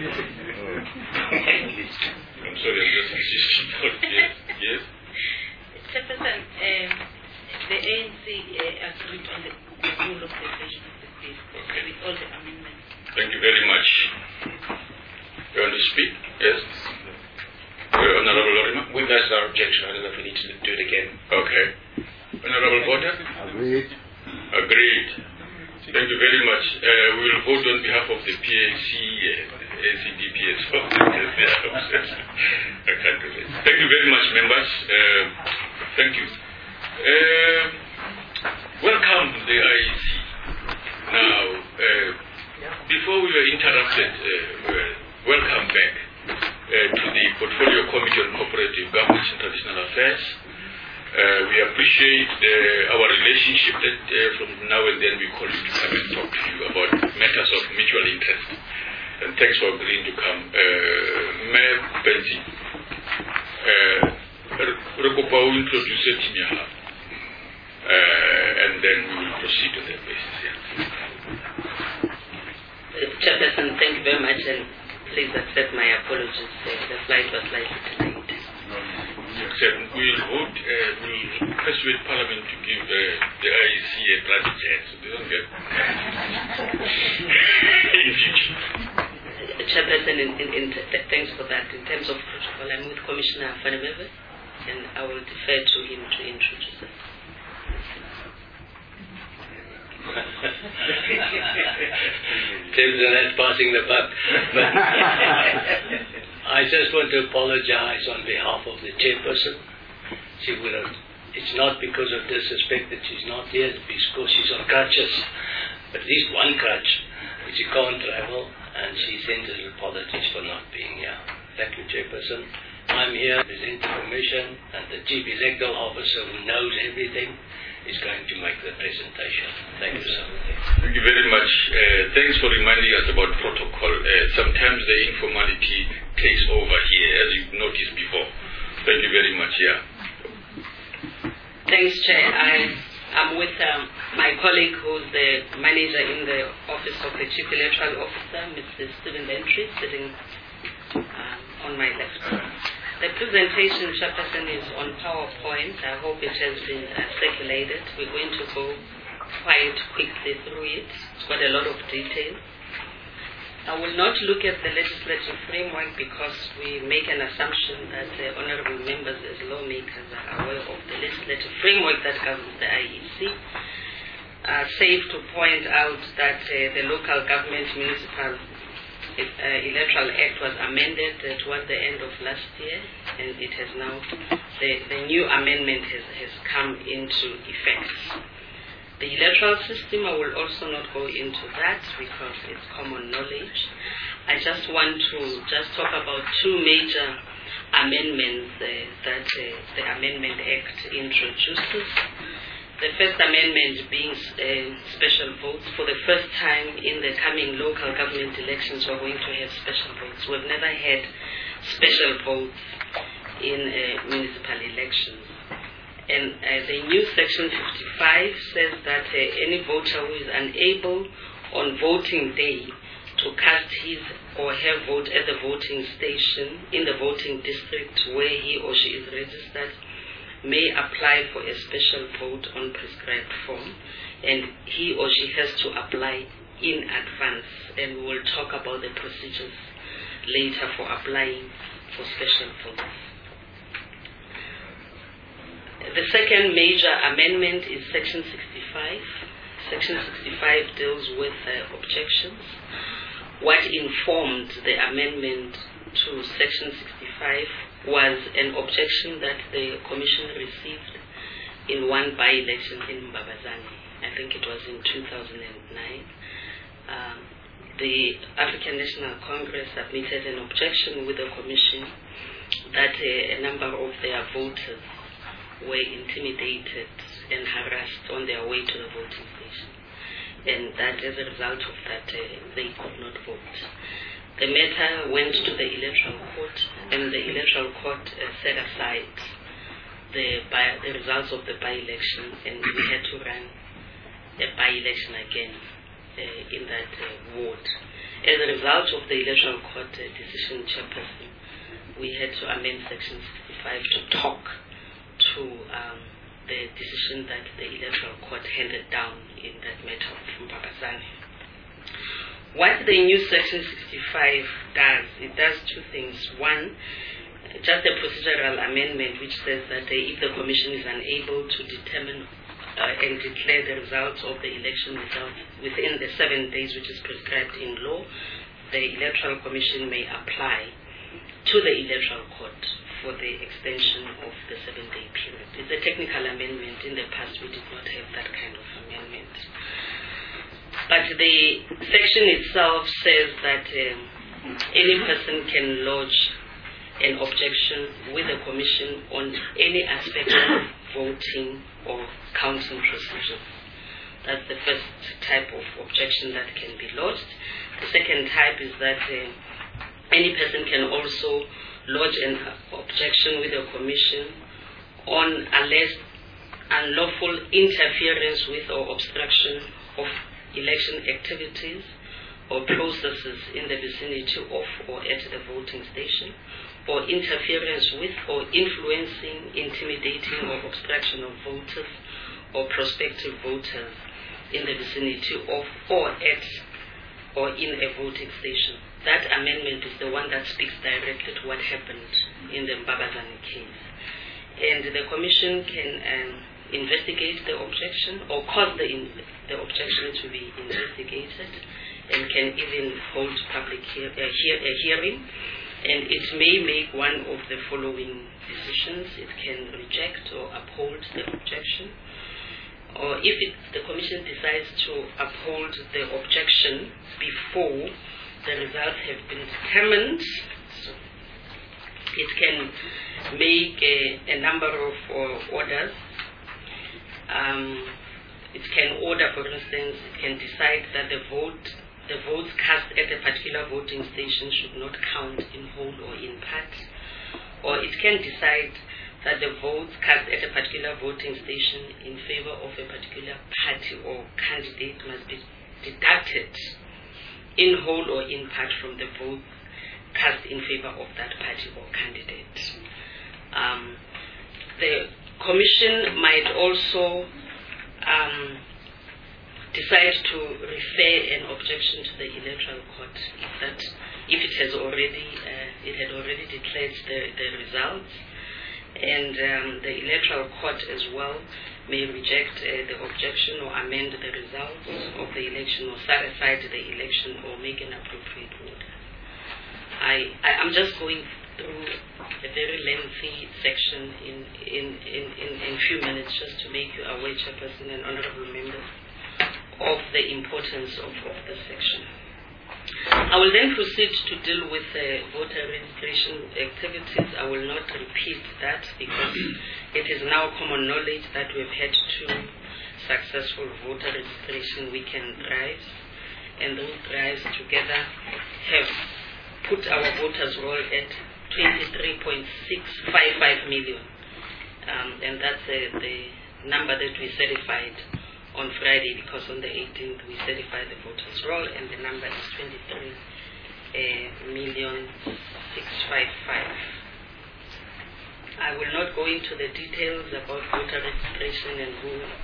I'm sorry, I'm just insisting. Yes? Chairperson, the ANC agreed on the rule of the version of the bill with all the amendments. Thank you very much. You want to speak? Yes? Honorable Lorima? We've asked our objection. I don't know if we need to do it again. Okay. Honorable Voter? Agreed. Agreed. Thank you very much. We will vote on behalf of the PAC, ACDPS. I can't do that. Thank you very much, members. Thank you. Welcome to the IEC. Now, before we were interrupted, welcome back to the Portfolio Committee on Cooperative Governance and Traditional Affairs. We appreciate our relationship that from now and then we call you to come and talk to you about matters of mutual interest. And thanks for agreeing to come. Mayor Benzi, Rekopa will introduce it in your heart. And then we will proceed on that basis. Yeah. Chairperson, thank you very much, and please accept my apologies. The flight was slightly delayed. We'll vote, we'll persuade Parliament to give the IEC a private jet so they don't get in future. Chairperson, thanks for that. In terms of protocol, I'm with Commissioner Fanimeve, and I will defer to him to introduce us. Tim's that's passing the buck. I just want to apologize on behalf of the chairperson. It's not because of disrespect that she's not here, it's because she's on crutches. At least one crutch, which she can't travel, and she sends her apologies for not being here. Thank you, chairperson. I'm here to present the commission, and the chief electoral officer who knows everything is going to make the presentation. Thank you, sir. Thank you very much. Thanks for reminding us about protocol. Sometimes the informality takes over here, as you've noticed before. Thank you very much. Yeah. Thanks, Chair. I'm with my colleague who's the manager in the Office of the Chief Electoral Officer, Mr. Stephen Lentry, sitting on my left. The presentation, Chairperson, is on PowerPoint. I hope it has been circulated. We're going to go quite quickly through it. It's got a lot of detail. I will not look at the legislative framework because we make an assumption that honorable members as lawmakers are aware of the legislative framework that governs the IEC. Safe to point out that the Local Government Municipal Electoral Act was amended towards the end of last year, and it has now, the new amendment has come into effect. The electoral system, I will also not go into that because it's common knowledge. I just want to talk about two major amendments that the Amendment Act introduces. The first amendment being special votes. For the first time in the coming local government elections, we're going to have special votes. We've never had special votes in municipal elections. And the new Section 55 says that any voter who is unable on voting day to cast his or her vote at the voting station in the voting district where he or she is registered may apply for a special vote on prescribed form, and he or she has to apply in advance. And we will talk about the procedures later for applying for special votes. The second major amendment is Section 65. Section 65 deals with objections. What informed the amendment to Section 65 was an objection that the Commission received in one by-election in Mbabazane. I think it was in 2009. The African National Congress submitted an objection with the Commission that a number of their voters were intimidated and harassed on their way to the voting station, and that as a result of that they could not vote. The matter went to the Electoral Court, and the Electoral Court set aside the results of the by-election, and we had to run a by-election again in that ward. As a result of the Electoral Court decision, Chairperson, we had to amend Section 65 to talk to the decision that the Electoral Court handed down in that matter of Mbabazane. What the new Section 65 does, it does two things. One, just a procedural amendment which says that if the Commission is unable to determine and declare the results of the election results within the 7 days which is prescribed in law, the Electoral Commission may apply to the Electoral Court for the extension of the 7-day period. It's a technical amendment. In the past, we did not have that kind of amendment. But the section itself says that any person can lodge an objection with the Commission on any aspect of voting or counting procedures. That's the first type of objection that can be lodged. The second type is that any person can also lodge an objection with the Commission on alleged unlawful interference with or obstruction of election activities or processes in the vicinity of or at the voting station, or interference with or influencing, intimidating or obstruction of voters or prospective voters in the vicinity of or at or in a voting station. That amendment is the one that speaks directly to what happened in the Mbabazane case. And the Commission can investigate the objection or cause the objection to be investigated, and can even hold public hearing. And it may make one of the following decisions. It can reject or uphold the objection. Or if the Commission decides to uphold the objection before the results have been determined, so it can make a number of orders. It can order, for instance, it can decide that the votes cast at a particular voting station should not count in whole or in part. Or it can decide that the votes cast at a particular voting station in favor of a particular party or candidate must be deducted in whole or in part from the votes cast in favor of that party or candidate. The Commission might also decide to refer an objection to the Electoral Court if it had already declared the results, and the Electoral Court as well may reject the objection or amend the results of the election or set aside the election or make an appropriate order. I'm just going through a very lengthy section in few minutes just to make you aware, Chairperson and honorable members, of the importance of this section. I will then proceed to deal with voter registration activities. I will not repeat that because it is now common knowledge that we've had 2 successful voter registration weekend drives, and those drives together have put our voters roll at 23.655 million, and that's the number that we certified on Friday, because on the 18th we certified the voters roll, and the number is 23,655,000. I will not go into the details about voter registration and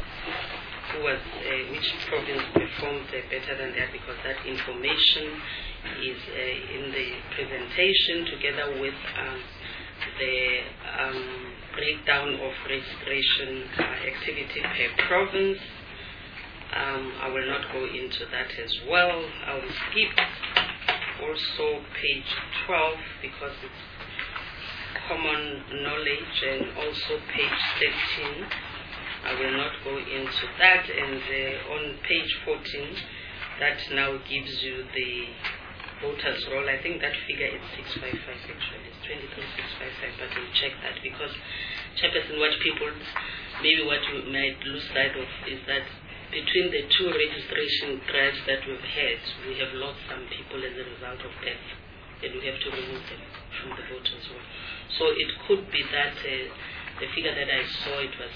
which province performed better than that, because that information is in the presentation together with the breakdown of registration activity per province. I will not go into that as well. I will skip also page 12 because it's common knowledge, and also page 13. I will not go into that. And on page 14, that now gives you the voters roll. I think that figure is 655 actually. It's 23,655, but we'll check that because, Chairperson, what you might lose sight of is that between the 2 registration drives that we've had, we have lost some people as a result of death, and we have to remove them from the voters roll. So it could be that the figure that I saw, it was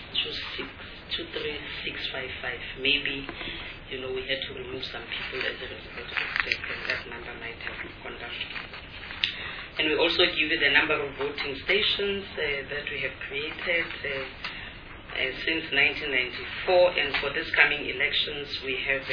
23,655. Maybe, we had to remove some people as a result of death, and that number might have gone down. And we also give you the number of voting stations that we have created since 1994, and for this coming elections we have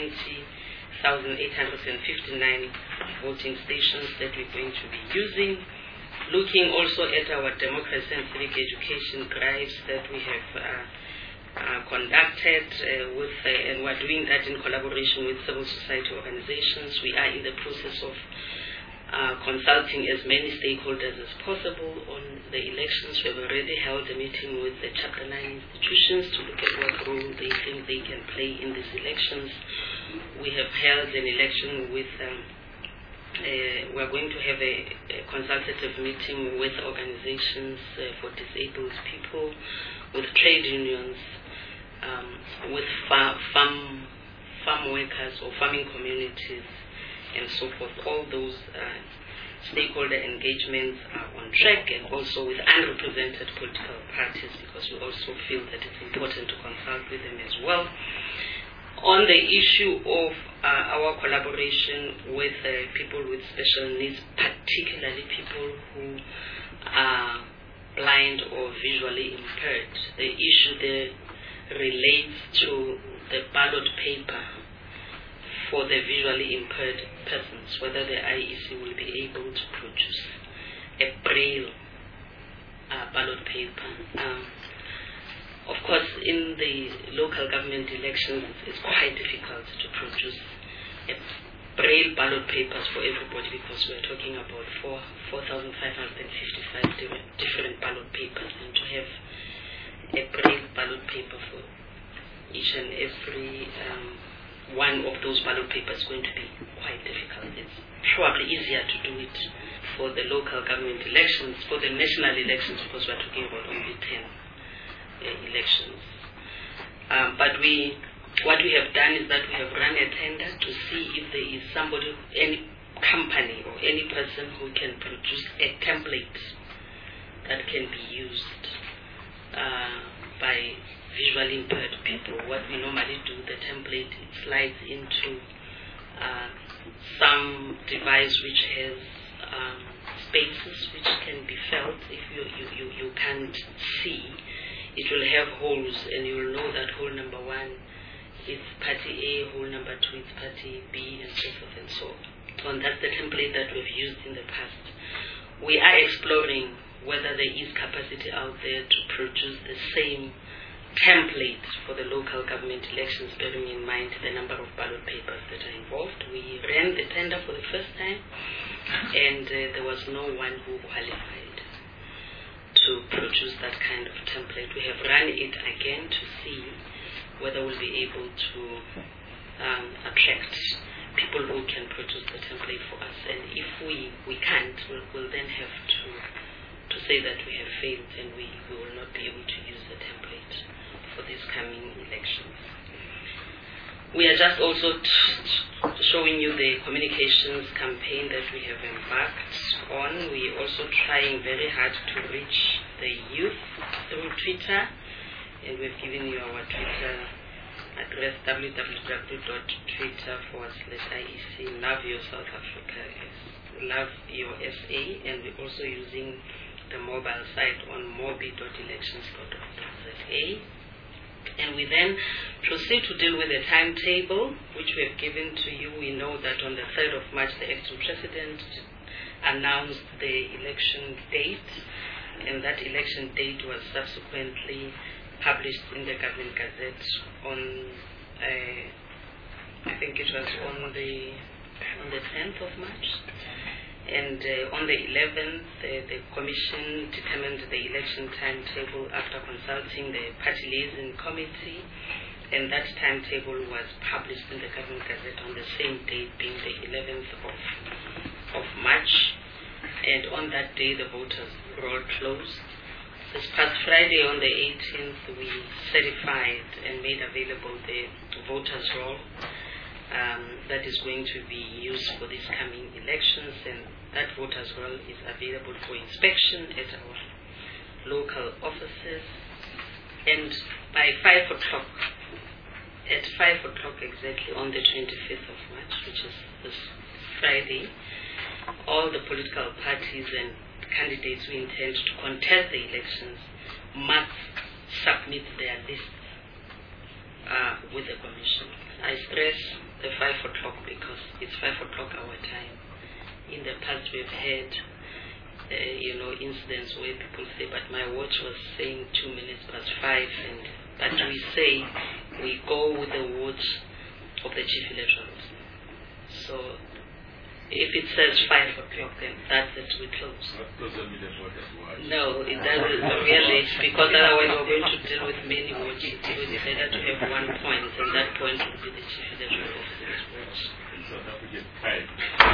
20,859 voting stations that we're going to be using. Looking also at our democracy and civic education drives that we have conducted and we're doing that in collaboration with civil society organizations. We are in the process of consulting as many stakeholders as possible on the elections. We have already held a meeting with the Chapter 9 institutions to look at what role they think they can play in these elections. We have held an election with, we're going to have a consultative meeting with organizations for disabled people, with trade unions, with farm workers or farming communities, and so forth. All those stakeholder engagements are on track, and also with unrepresented political parties, because we also feel that it's important to consult with them as well. On the issue of our collaboration with people with special needs, particularly people who are blind or visually impaired, the issue there relates to the ballot paper for the visually impaired persons, whether the IEC will be able to produce a braille ballot paper. Of course, in the local government elections, it's quite difficult to produce a braille ballot papers for everybody, because we're talking about 4,555 different ballot papers, and to have a braille ballot paper for each and every one of those ballot papers is going to be quite difficult. It's probably easier to do it for the local government elections. For the national elections, because we're talking about only 10 elections. But what we have done is that we have run a tender to see if there is somebody, any company or any person who can produce a template that can be used by visually impaired people. What we normally do, the template, it slides into some device which has spaces which can be felt if you can't see. It will have holes, and you will know that hole number 1 is party A, hole number 2 is party B, and so forth and so on. That's the template that we've used in the past. We are exploring whether there is capacity out there to produce the same template for the local government elections, bearing in mind the number of ballot papers that are involved. We ran the tender for the first time, and there was no one who qualified to produce that kind of template. We have run it again to see whether we'll be able to attract people who can produce the template for us. And if we can't, we'll then have to say that we have failed and we will not be able to use the template for these coming elections. We are just also showing you the communications campaign that we have embarked on. We are also trying very hard to reach the youth through Twitter, and we've given you our Twitter address, www.twitter.com/IEC Love Your South Africa, Love Your SA, and we're also using the mobile site on mobi.elections.org.za. And we then proceed to deal with the timetable, which we have given to you. We know that on the 3rd of March, the acting president announced the election date, and that election date was subsequently published in the Government Gazette on, I think it was on the 10th of March. And on the 11th, the Commission determined the election timetable after consulting the Party Liaison Committee, and that timetable was published in the Government Gazette on the same date, being the 11th of March. And on that day, the voters' roll closed. This past Friday, on the 18th, we certified and made available the voters' roll that is going to be used for these coming elections, and that voters' roll is available for inspection at our local offices. And by 5 o'clock, at 5 o'clock exactly on the 25th of March, which is this Friday, all the political parties and candidates who intend to contest the elections must submit their lists with the Commission. I stress the 5 o'clock because it's 5 o'clock our time. In the past we've had incidents where people say, but my watch was saying 2 minutes past 5, but we say we go with the watch of the Chief Electoral Officer. So if it says 5 o'clock, then that's it, we close. That doesn't mean the voters watch. No, it doesn't really, because otherwise we're going to deal with many watches. So it's better to have one point, and that point will be the Chief Electoral Officer's watch. In South African time.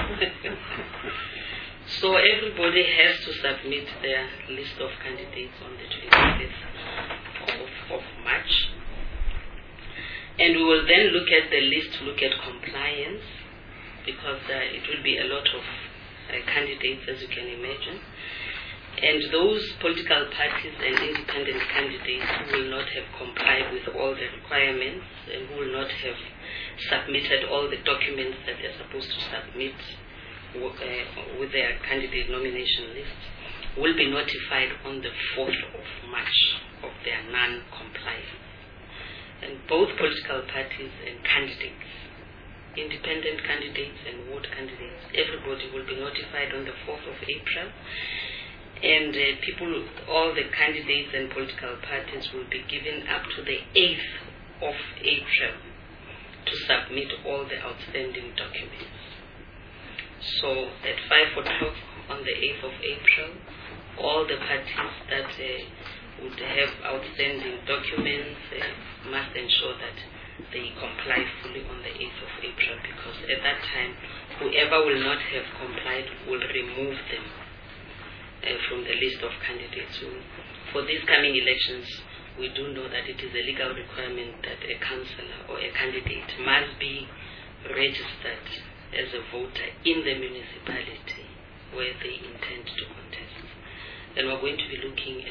So everybody has to submit their list of candidates on the 25th of March. And we will then look at the list, look at compliance, because it will be a lot of candidates, as you can imagine. And those political parties and independent candidates who will not have complied with all the requirements and who will not have submitted all the documents that they're supposed to submit with their candidate nomination list will be notified on the 4th of March of their non-compliance. And both political parties and candidates, independent candidates and ward candidates, everybody will be notified on the 4th of April. And all the candidates and political parties will be given up to the 8th of April to submit all the outstanding documents. So at 5 o'clock on the 8th of April, all the parties that would have outstanding documents must ensure that they comply fully on the 8th of April, because at that time, whoever will not have complied will remove them from the list of candidates. So for these coming elections, we do know that it is a legal requirement that a councillor or a candidate must be registered as a voter in the municipality where they intend to contest. And we're going to be looking at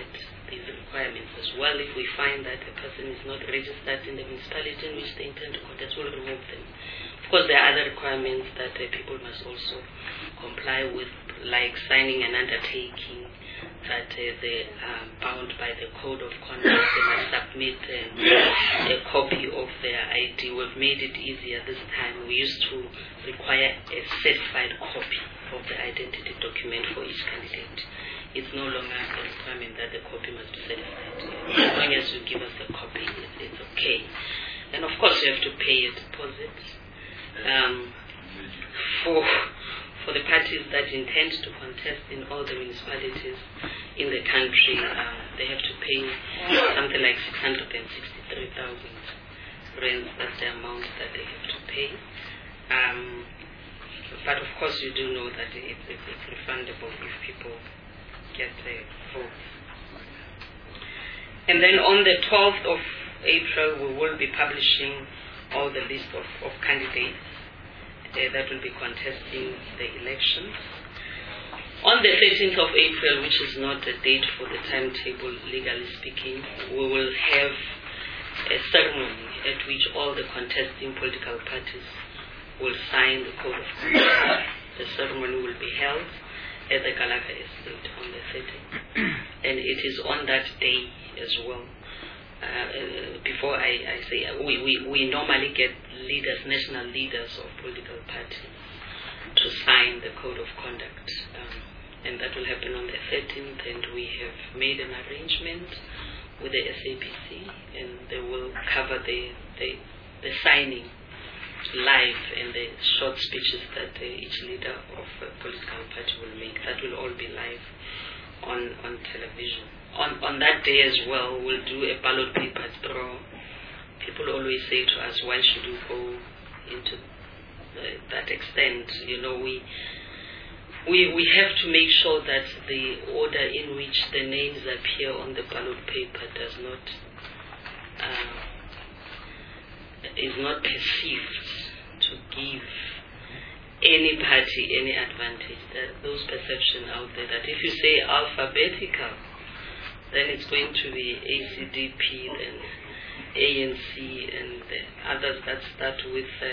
these requirements as well. If we find that a person is not registered in the municipality in which they intend to contest, we'll remove them. Of course, there are other requirements that people must also comply with, like signing an undertaking that they are bound by the code of conduct. They must submit a copy of their ID. We've made it easier this time. We used to require a certified copy of the identity document for each candidate. It's no longer a requirement that the copy must be certified. As long as you give us a copy, it's okay. And of course, you have to pay a deposit. For the parties that intend to contest in all the municipalities in the country, they have to pay something like 663,000 rands. That's the amount that they have to pay. But of course, you do know that it's refundable if people get votes. And then on the 12th of April, we will be publishing all the list of candidates that will be contesting the elections. On the 13th of April, which is not a date for the timetable, legally speaking, we will have a ceremony at which all the contesting political parties will sign the code of conduct. The ceremony will be held at the Gallagher Estate on the 13th. And it is on that day as well. Before I say, we normally get leaders, national leaders of political parties to sign the code of conduct. And that will happen on the 13th, and we have made an arrangement with the SAPC, and they will cover the signing live and the short speeches that each leader of a political party will make. That will all be live on television. On that day as well, we'll do a ballot paper draw. People always say to us, why should we go into that extent? You know, we have to make sure that the order in which the names appear on the ballot paper is not perceived to give any party any advantage. Those perceptions out there that if you say alphabetical, then it's going to be ACDP, then ANC, and the others that start with Z,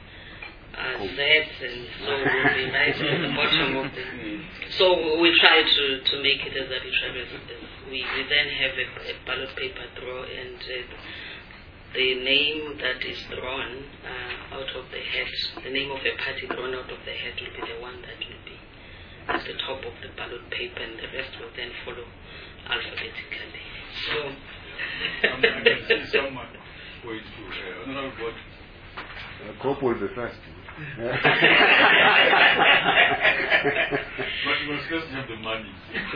and so will be right at the bottom of the. So we try to make it as arbitrary as we then have a ballot paper draw, and the name that is drawn out of the hat, the name of a party drawn out of the hat will be the one that will be at the top of the ballot paper, and the rest will then follow alphabetically. So I can see someone going to Honorable Cope will be first. But you must first have the money.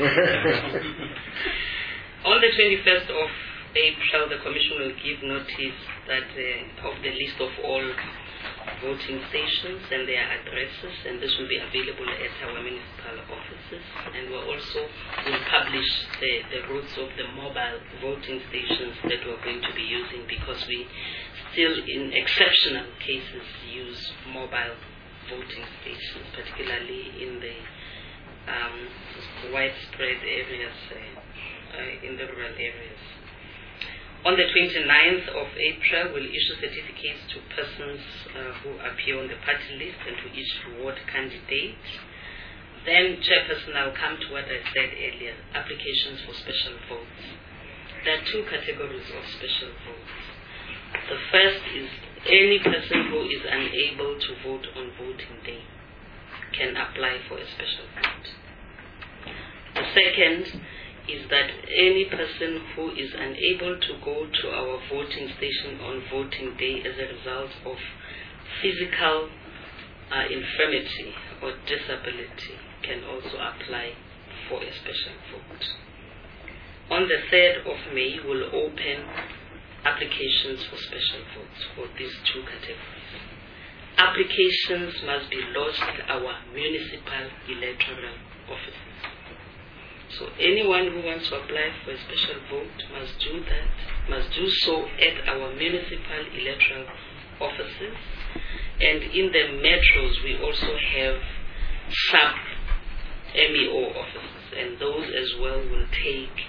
On the 21st of April, the Commission will give notice that of the list of all voting stations and their addresses, and this will be available at our municipal offices. And we also will publish the routes of the mobile voting stations that we're going to be using, because we still, in exceptional cases, use mobile voting stations, particularly in the widespread areas, in the rural areas. On the 29th of April, we'll issue certificates to persons who appear on the party list and to each ward candidate. Then, Chairperson, I'll come to what I said earlier, applications for special votes. There are two categories of special votes. The first is any person who is unable to vote on voting day can apply for a special vote. The second is that any person who is unable to go to our voting station on voting day as a result of physical infirmity or disability can also apply for a special vote. On the 3rd of May, we'll open applications for special votes for these two categories. Applications must be lodged at our municipal electoral offices. So anyone who wants to apply for a special vote must do so at our municipal electoral offices. And in the metros, we also have sub-MEO offices, and those as well will take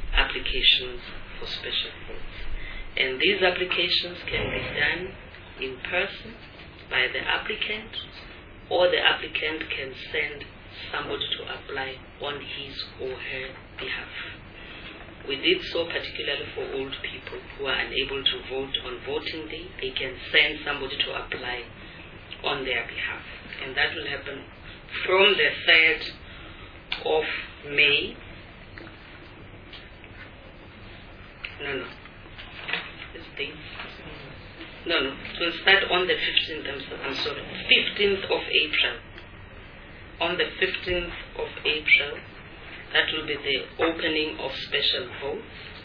applications for special votes. And these applications can be done in person by the applicant, or the applicant can send somebody to apply on his or her behalf. We did so particularly for old people who are unable to vote on voting day. They can send somebody to apply on their behalf. And that will happen from the 3rd of May. This date? It will start on the 15th, 15th of April. On the 15th of April, that will be the opening of special votes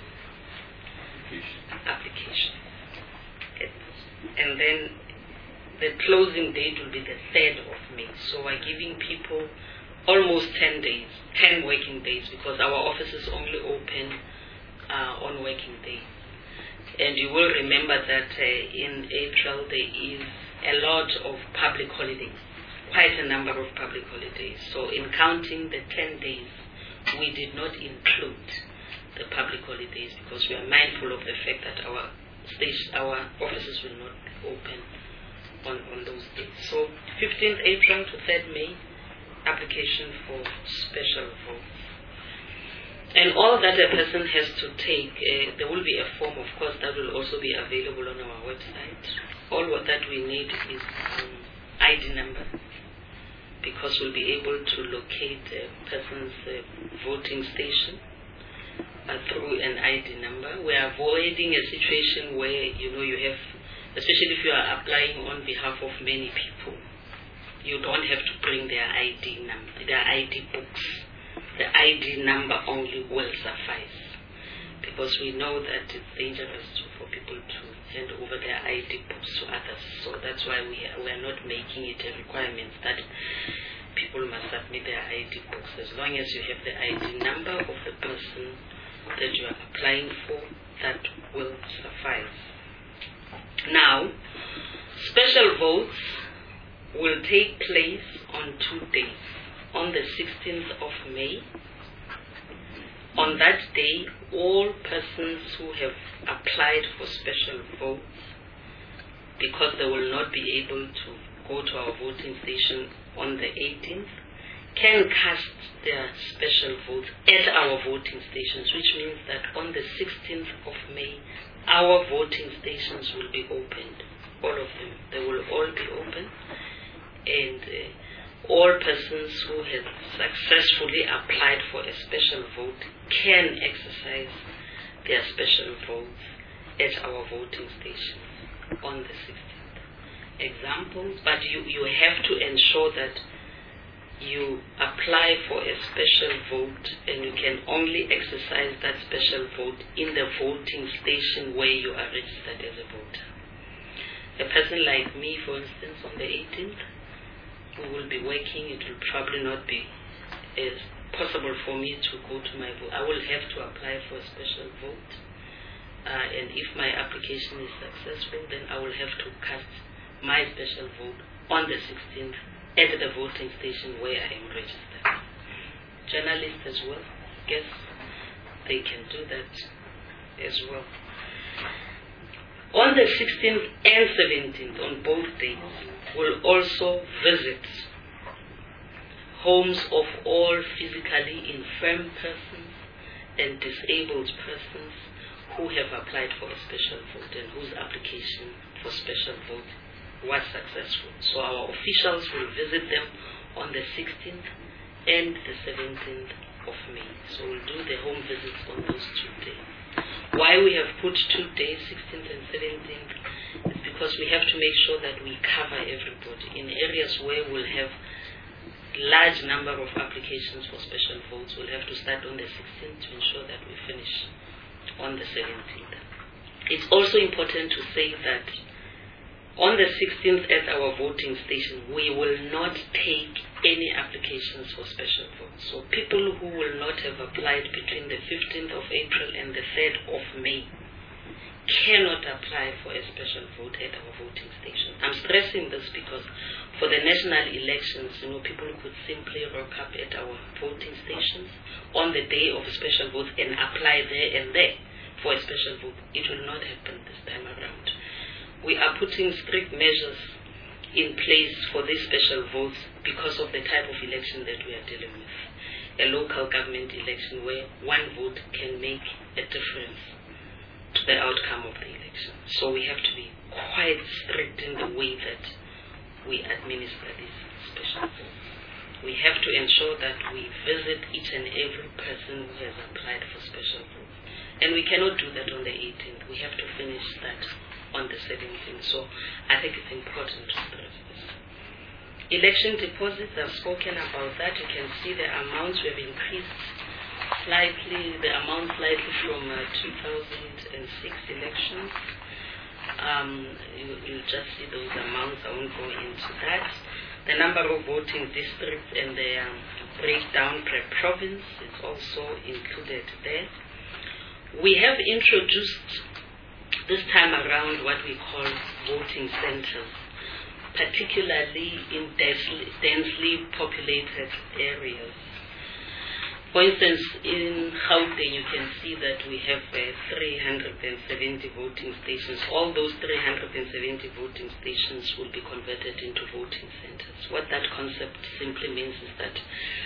application. And then the closing date will be the 3rd of May. So we're giving people almost 10 days, 10 working days, because our offices only open on working days. And you will remember that in April there is a lot of public holidays, quite a number of public holidays. So in counting the 10 days, we did not include the public holidays because we are mindful of the fact that our offices will not open on those days. So 15th April to 3rd May, application for special votes. And all that a person has to take, there will be a form, of course, that will also be available on our website. All what that we need is ID number, because we'll be able to locate a person's voting station through an ID number. We are avoiding a situation where, you have, especially if you are applying on behalf of many people, you don't have to bring their ID number, their ID books. The ID number only will suffice, because we know that it's dangerous for people to hand over their ID books to others. So that's why we are not making it a requirement that people must submit their ID books. As long as you have the ID number of the person that you are applying for, that will suffice. Now, special votes will take place on 2 days. On the 16th of May. On that day, all persons who have applied for special votes, because they will not be able to go to our voting station on the 18th, can cast their special votes at our voting stations, which means that on the 16th of May, our voting stations will be opened. All of them. They will all be open. And all persons who have successfully applied for a special vote can exercise their special votes at our voting stations on the 16th. Examples, but you have to ensure that you apply for a special vote, and you can only exercise that special vote in the voting station where you are registered as a voter. A person like me, for instance, on the 18th, we will be working. It will probably not be as possible for me to go to my vote. I will have to apply for a special vote, and if my application is successful, then I will have to cast my special vote on the 16th at the voting station where I am registered. Journalists as well, yes, they can do that as well. On the 16th and 17th, on both days, we'll also visit homes of all physically infirm persons and disabled persons who have applied for a special vote and whose application for special vote was successful. So our officials will visit them on the 16th and the 17th of May. So we'll do the home visits on those 2 days. Why we have put 2 days, 16th and 17th, is because we have to make sure that we cover everybody. In areas where we'll have large number of applications for special votes, we'll have to start on the 16th to ensure that we finish on the 17th. It's also important to say that on the 16th at our voting station, we will not take any applications for special votes. So people who will not have applied between the 15th of April and the 3rd of May cannot apply for a special vote at our voting station. I'm stressing this because for the national elections, people could simply rock up at our voting stations on the day of special votes and apply there and there for a special vote. It will not happen this time around. We are putting strict measures in place for these special votes because of the type of election that we are dealing with. A local government election where one vote can make a difference to the outcome of the election. So we have to be quite strict in the way that we administer these special votes. We have to ensure that we visit each and every person who has applied for special votes. And we cannot do that on the 18th. We have to finish that on the 17th. So I think it's important to stress this. Election deposits, I've spoken about that. You can see the amounts we have increased slightly, the amount slightly from 2006 elections. You'll just see those amounts. I won't go into that. The number of voting districts and their breakdown per province is also included there. We have introduced this time around what we call voting centers, particularly in densely populated areas. For instance, in Gauteng, you can see that we have 370 voting stations. All those 370 voting stations will be converted into voting centers. What that concept simply means is that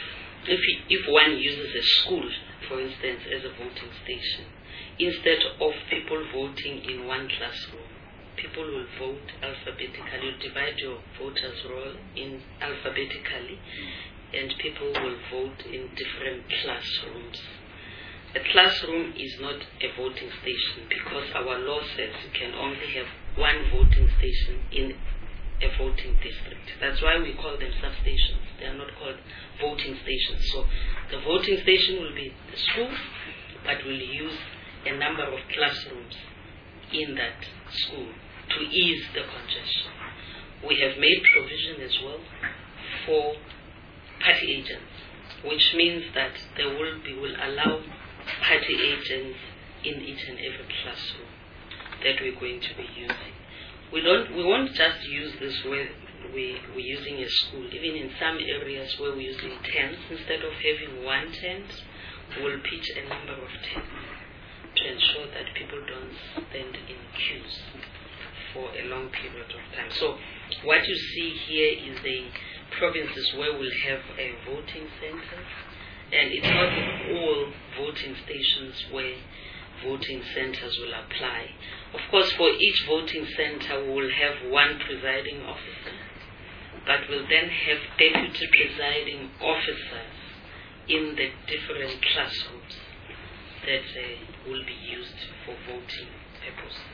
if one uses a school, for instance, as a voting station, instead of people voting in one classroom, people will vote alphabetically. You divide your voters' roll in alphabetically, and people will vote in different classrooms. A classroom is not a voting station because our law says you can only have one voting station in a voting district. That's why we call them substations. They are not called voting stations. So the voting station will be the school, but will use a number of classrooms in that school to ease the congestion. We have made provision as well for party agents, which means that we will allow party agents in each and every classroom that we're going to be using. We won't just use this where we're using a school. Even in some areas where we're using tents, instead of having one tent, we'll pitch a number of tents to ensure that people don't stand in queues for a long period of time. So what you see here is the provinces where we'll have a voting centers, and it's not all voting stations where voting centers will apply. Of course, for each voting center, we will have one presiding officer, but we'll then have deputy presiding officers in the different classrooms that will be used for voting purposes.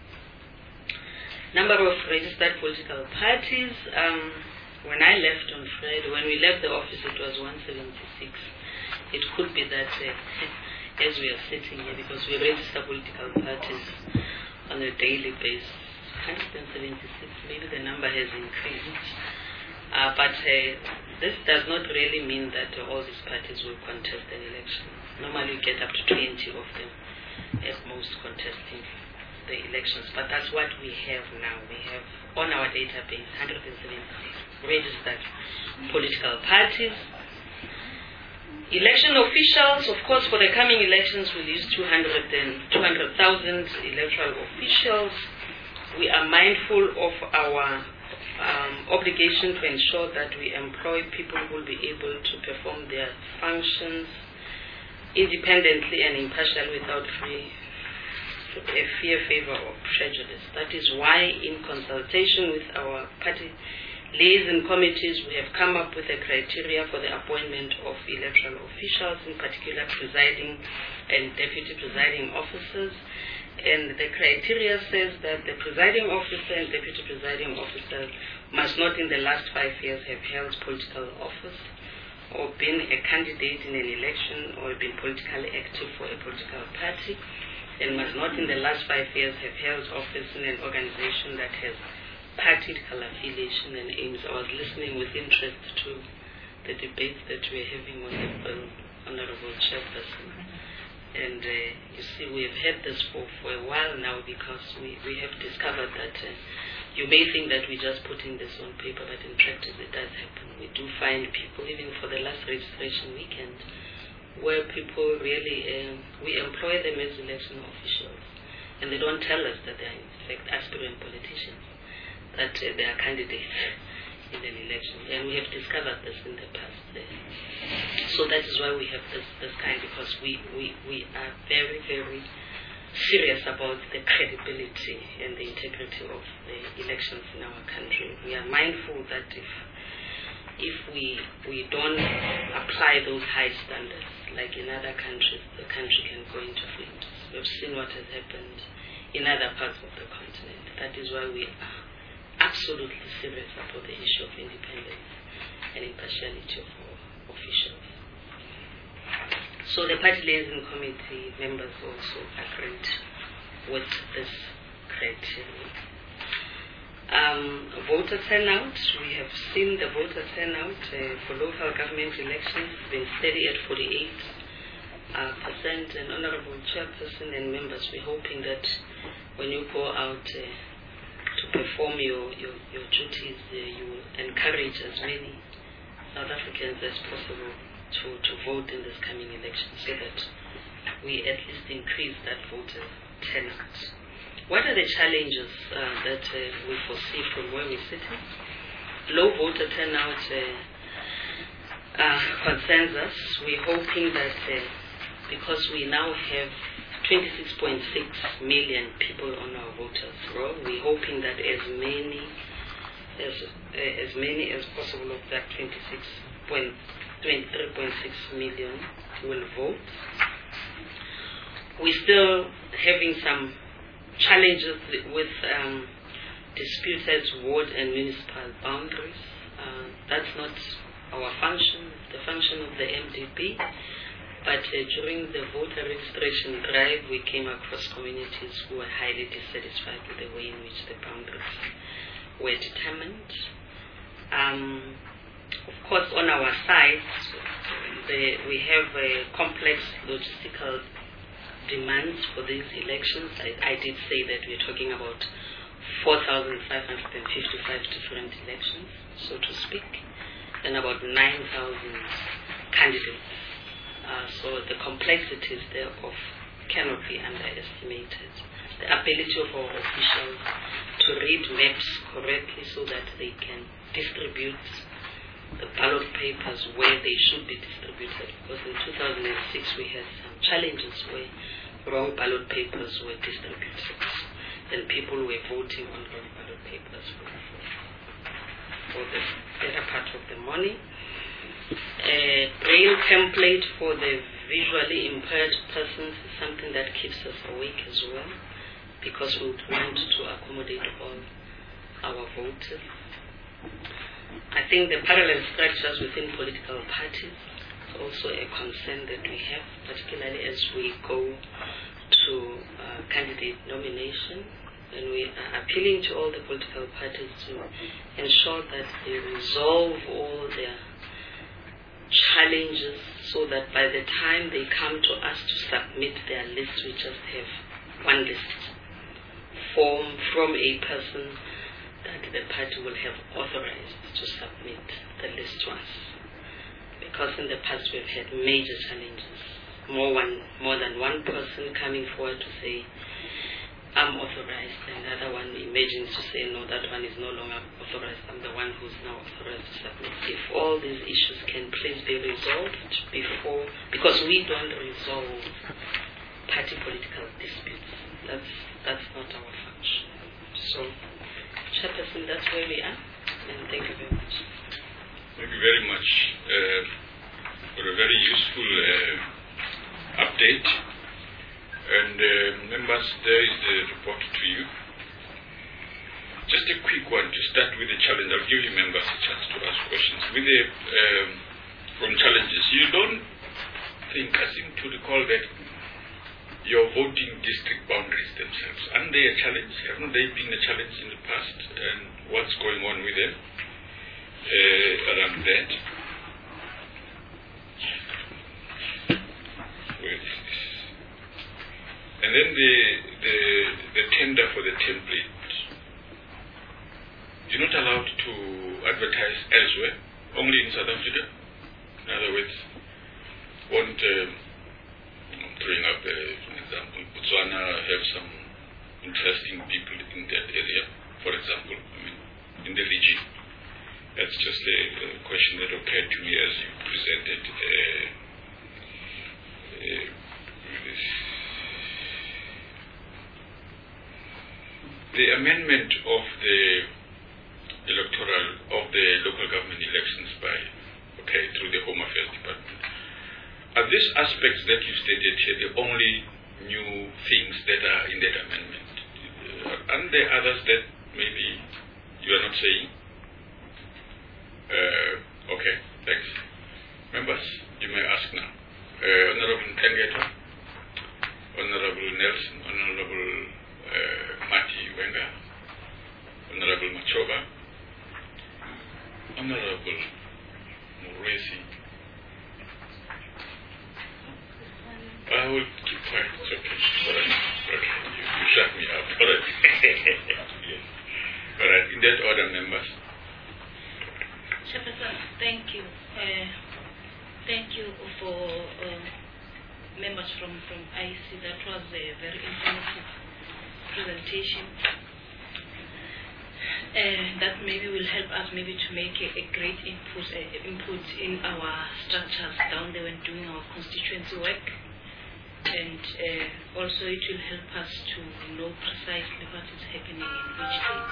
Number of registered political parties. When I left on Friday, when we left the office, it was 176. It could be that as we are sitting here, because we register political parties on a daily basis, 176, maybe the number has increased. But this does not really mean that all these parties will contest an election. Normally we get up to 20 of them at most contesting the elections. But that's what we have now. We have on our database 176 registered political parties. Election officials, of course, for the coming elections, we'll use 200,000 electoral officials. We are mindful of our obligation to ensure that we employ people who will be able to perform their functions independently and impartially without fear, favor, or prejudice. That is why, in consultation with our party liaison committees, we have come up with a criteria for the appointment of electoral officials, in particular presiding and deputy presiding officers. And the criteria says that the presiding officer and deputy presiding officer must not in the last 5 years have held political office or been a candidate in an election or been politically active for a political party, and must not in the last 5 years have held office in an organization that has political affiliation and aims. I was listening with interest to the debates that we're having on the bill, Honorable Chairperson, And you see, we have had this for a while now, because we have discovered that you may think that we're just putting this on paper, but in practice it does happen. We do find people, even for the last registration weekend, where people really, we employ them as election officials, and they don't tell us that they are in fact aspirant politicians, that they are candidates in an election, and we have discovered this in the past. So that is why we have this kind, because we are very, very serious about the credibility and the integrity of the elections in our country. We are mindful that if we don't apply those high standards, like in other countries, the country can go into flames. We've seen what has happened in other parts of the continent. That is why we are absolutely serious about the issue of independence and impartiality of our officials. So the party liaison committee members also agreed with this criteria. Voter turnout, we have seen the voter turnout for local government elections been steady at 48%, and Honorable Chairperson and members, we're hoping that when you go out to perform your duties, you will encourage as many South Africans as possible to vote in this coming election, so that we at least increase that voter turnout. What are the challenges that we foresee from where we're sitting? Low voter turnout concerns us. We're hoping that because we now have 26.6 million people on our voters roll, we're hoping that as many as possible of that 23.6 million will vote. We're still having some challenges with disputed ward and municipal boundaries. That's not our function, the function of the MDB. But during the voter registration drive, we came across communities who were highly dissatisfied with the way in which the boundaries were determined. Of course, on our side, we have complex logistical demands for these elections. I did say that we're talking about 4,555 different elections, so to speak, and about 9,000 candidates. So the complexities thereof cannot be underestimated. The ability of our officials to read maps correctly so that they can distribute the ballot papers where they should be distributed. Because in 2006 we had some challenges where wrong ballot papers were distributed and people were voting on wrong ballot papers for the better part of the morning. A braille template for the visually impaired persons is something that keeps us awake as well, because we would want to accommodate all our voters. I think the parallel structures within political parties is also a concern that we have, particularly as we go to candidate nomination, and we are appealing to all the political parties to ensure that they resolve all their challenges so that by the time they come to us to submit their list, we just have one list form from a person that the party will have authorized to submit the list to us. Because in the past we've had major challenges, more than one person coming forward to say, I'm authorized, and the other one emerging to say, no, that one is no longer authorized, I'm the one who's now authorized to submit. If all these issues can please be resolved before, because we don't resolve party political disputes, that's not our function. So, Chairperson, that's where we are, and thank you very much. Thank you very much for a very useful update. And members, there is the report to you. Just a quick one to start with the challenge. I'll give you members a chance to ask questions. With the from challenges, you don't think, I seem to recall that your voting district boundaries themselves, aren't they a challenge? Haven't they been a challenge in the past? And what's going on with them around that? Where is this? And then the tender for the template. You're not allowed to advertise elsewhere, only in South Africa. In other words, won't, I'm throwing up an example, Botswana have some interesting people in that area, for example, in the region. That's just a question that occurred to me as you presented. The amendment of the local government elections through the Home Affairs Department. Are these aspects that you stated here the only new things that are in that amendment? Aren't there others that maybe you are not saying? Okay, thanks. Members, you may ask now. Honorable Nkangeta, Honorable Nelson, Honorable Mati Wenga, Honorable Machoba, Honorable Muresi. I will keep quiet, it's okay. All right. Okay. You shut me up. All right. Yes. All right, in that order, members. Chairperson, thank you. Thank you for members from IC. That was a very informative presentation. That maybe will help us maybe to make a great input in our structures down there when doing our constituency work. And also it will help us to know precisely what is happening in which state.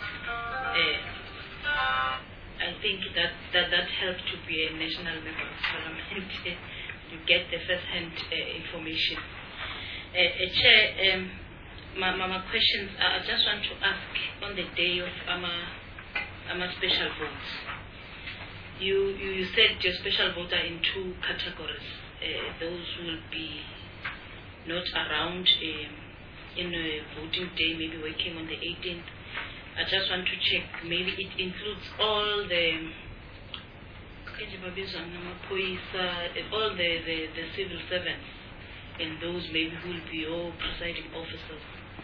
I think that helps to be a national member of parliament. You get the first-hand information. Chair, my questions, I just want to ask on the day of our special votes. You said your special votes are in two categories. Those will be not around in a voting day, maybe working on the 18th. I just want to check, maybe it includes all the civil servants and those maybe who will be all presiding officers.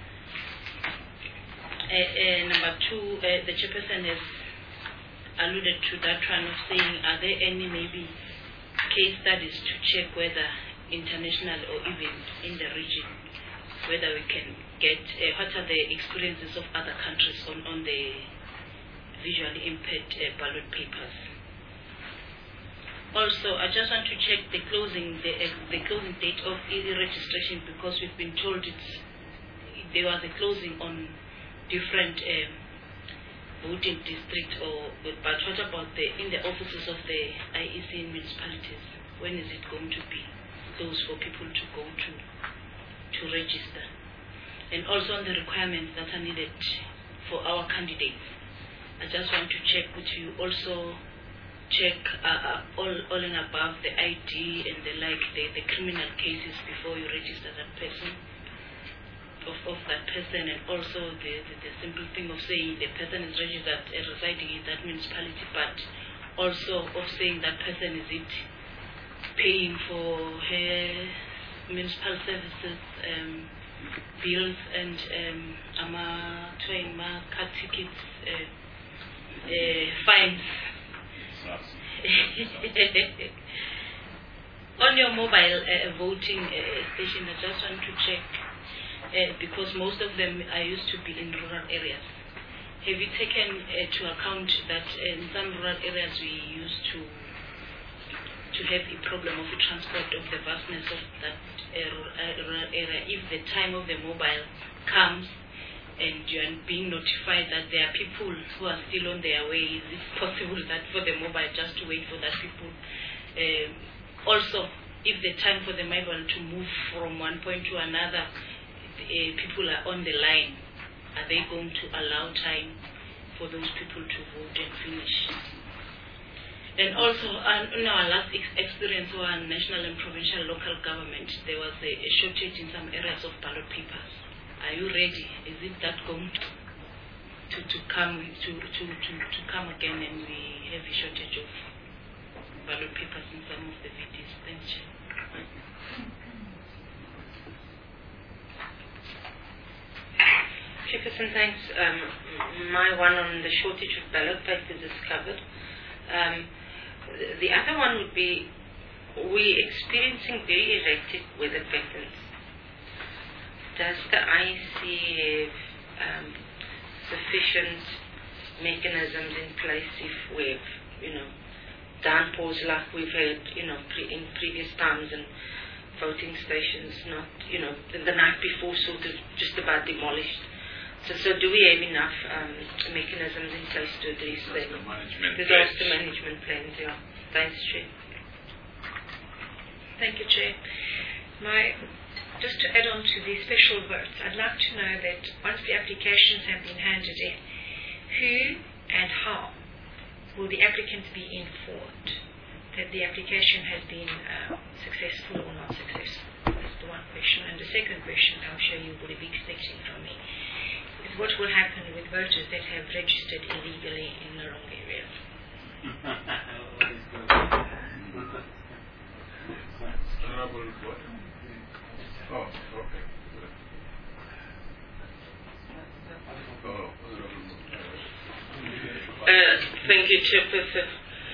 Number two, the chairperson has alluded to that one of saying, are there any maybe case studies to check whether international or even in the region, whether we can get what are the experiences of other countries on the visually impaired ballot papers. Also, I just want to check the closing date of e-registration, because we've been told there was a closing on different voting districts. But what about in the offices of the IEC in municipalities? When is it going to be closed for people to go to register? And also on the requirements that are needed for our candidates. I just want to check with you also. Check all and above the ID and the criminal cases before you register that person, of that person, and also the simple thing of saying the person is registered residing in that municipality, but also of saying that person is it paying for her municipal services, bills, and car tickets, fines. On your mobile voting station, I just want to check, because most of them are used to be in rural areas. Have you taken to account that in some rural areas we used to have a problem of the transport, of the vastness of that rural area? If the time of the mobile comes and you are being notified that there are people who are still on their way, is it possible that for the mobile just to wait for that people? Also, if the time for the mobile to move from one point to another, people are on the line, are they going to allow time for those people to vote and finish? And also, in our last experience on national and provincial local government, there was a shortage in some areas of ballot papers. Are you ready? Is it that going to come again, and we have a shortage of ballot papers in some of the VDs? Thanks, Chair. Chairperson, thanks. My one on the shortage of ballot papers is covered. The other one would be, we're experiencing very erratic weather patterns. Does the IEC have sufficient mechanisms in place if we've, downpours like we've had, in previous times, and voting stations not, the night before sort of just about demolished? So do we have enough mechanisms in place to address that? Disaster management plans, yeah. Thanks, Chair. Thank you, Chair. Just to add on to the special votes, I'd like to know that once the applications have been handed in, who and how will the applicant be informed that the application has been successful or not successful? That's the one question. And the second question, I'm sure you would be expecting from me, is what will happen with voters that have registered illegally in the wrong area? Oh, okay. Thank you, Chairperson.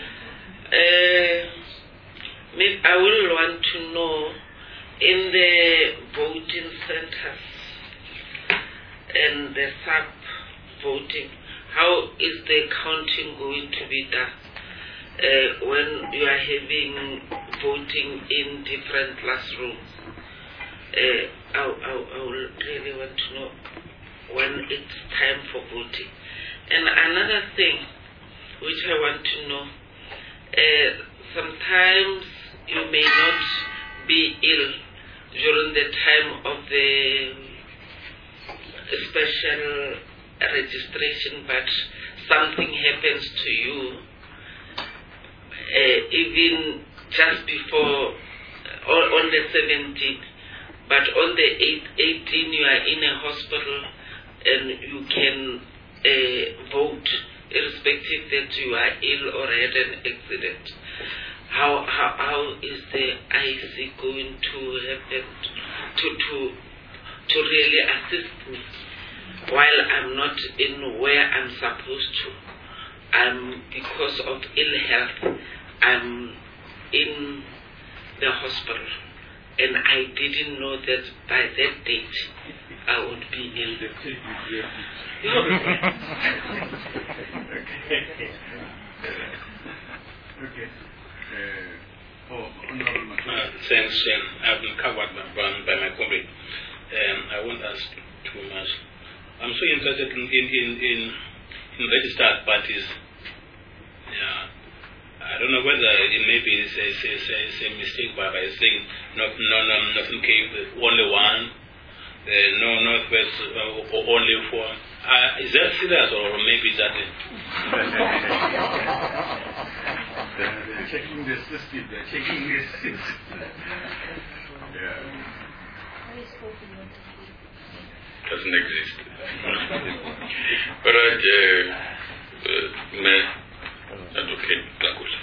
I will want to know, in the voting centers and the sub-voting, how is the counting going to be done when you are having voting in different classrooms? I will really want to know when it's time for voting. And another thing which I want to know, sometimes you may not be ill during the time of the special registration, but something happens to you even just before, on the 17th, but on the 18th you are in a hospital and you can vote, irrespective that you are ill or had an accident. How is the IEC going to happen to really assist me while I'm not in where I'm supposed to? Because of ill health, I'm in the hospital, and I didn't know that by that date I would be ill. Okay. Thanks, I've been covered by my colleague. I won't ask too much. I'm so interested in registered parties. Yeah. I don't know whether it may be a mistake by saying nothing came, only one, no Northwest, only four. Is that serious, or maybe is that it? They're checking the system. Yeah. Doesn't exist. But Advocate Klakus.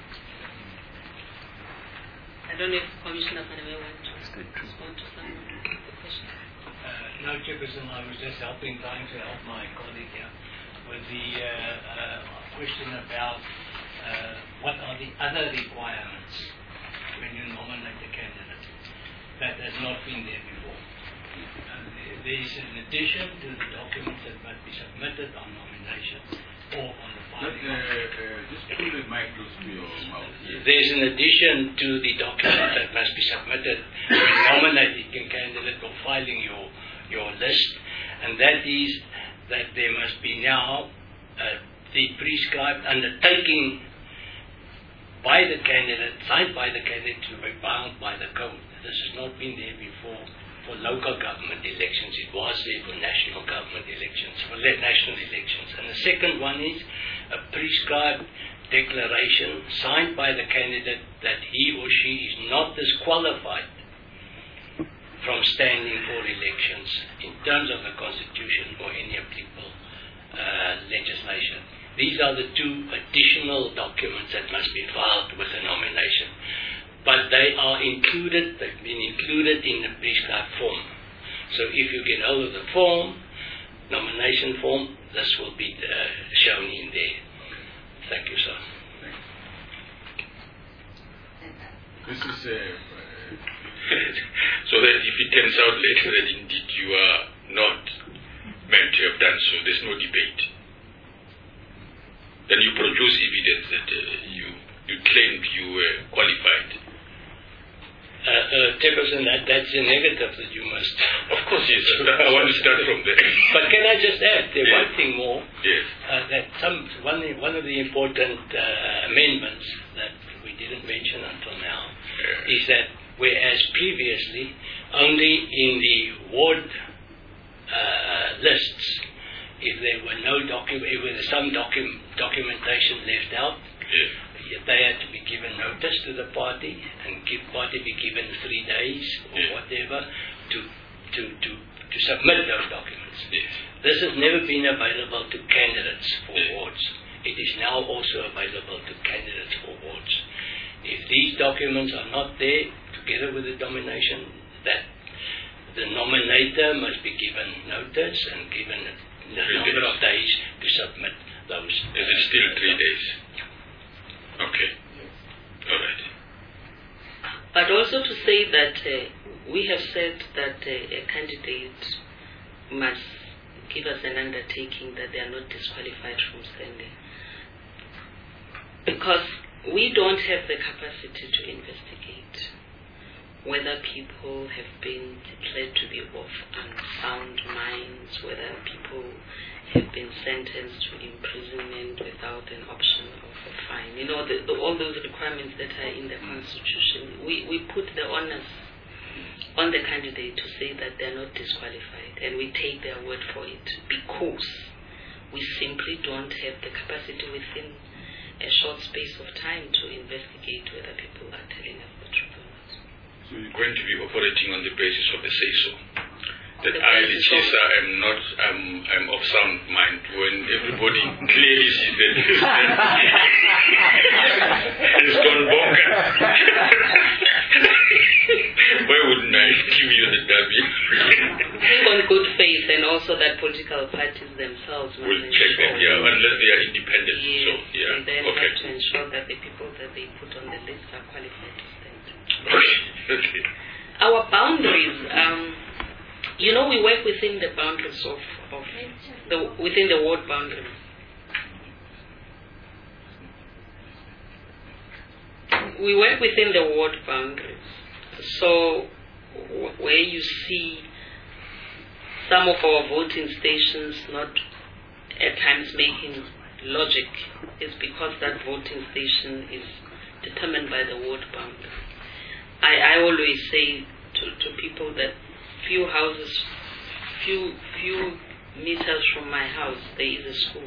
I don't know if Commissioner Paname wants to respond to some of the questions. No, Chairperson, I was just trying to help my colleague here with the question about what are the other requirements when you nominate a candidate that has not been there before. There is an addition to the documents that must be submitted on nomination or on the filing. Just pull the mic close to your mouth. There is an addition to the document that must be submitted when nominating a candidate or filing your list, and that is that there must be now the prescribed undertaking by the candidate, signed by the candidate, to be bound by the code. This has not been there before for local government elections. It was there for national government elections, for national elections. And the second one is a prescribed declaration signed by the candidate that he or she is not disqualified from standing for elections in terms of the Constitution or any applicable legislation. These are the two additional documents that must be filed with the nomination. But they are included, they've been included in the prescribed form. So if you get hold of the form, nomination form, this will be shown in there. Thank you, sir. This is so that if it turns out later that indeed you are not meant to have done so, there's no debate. Then you produce evidence that you claimed you were qualified. Chairperson, that's a negative that you must. Of course, yes. I want to start from there. But can I just add one thing more? Yes. That one of the important amendments that we didn't mention until now is that whereas previously only in the ward lists, if there were no if there was some documentation left out, they had to be given notice to the party and party be given 3 days or whatever to submit those documents. This has never been available to candidates for wards. It is now also available to candidates for wards. If these documents are not there, together with the nomination, that the nominator must be given notice and given the number of days to submit those. Is it still 3 days? Okay. All right. But also to say that we have said that a candidate must give us an undertaking that they are not disqualified from standing. Because we don't have the capacity to investigate whether people have been declared to be of unsound minds, whether people have been sentenced to imprisonment without an option of a fine. You know, all those requirements that are in the Constitution, we put the onus on the candidate to say that they're not disqualified, and we take their word for it because we simply don't have the capacity within a short space of time to investigate whether people are telling us the truth or not. So you're going to be operating on the basis of the say-so. That I, Lechisa, I'm of sound mind when everybody clearly sees that it's gone bonkers. Why wouldn't I give you the W? On good faith, and also that political parties themselves will check that, unless they are independent. Yes, so, they then have to ensure that the people that they put on the list are qualified to stand. Okay. Our boundaries, you know, we work within the boundaries within the ward boundaries. We work within the ward boundaries. So, where you see some of our voting stations not at times making logic, is because that voting station is determined by the ward boundary. I always say to people that few meters from my house there is a school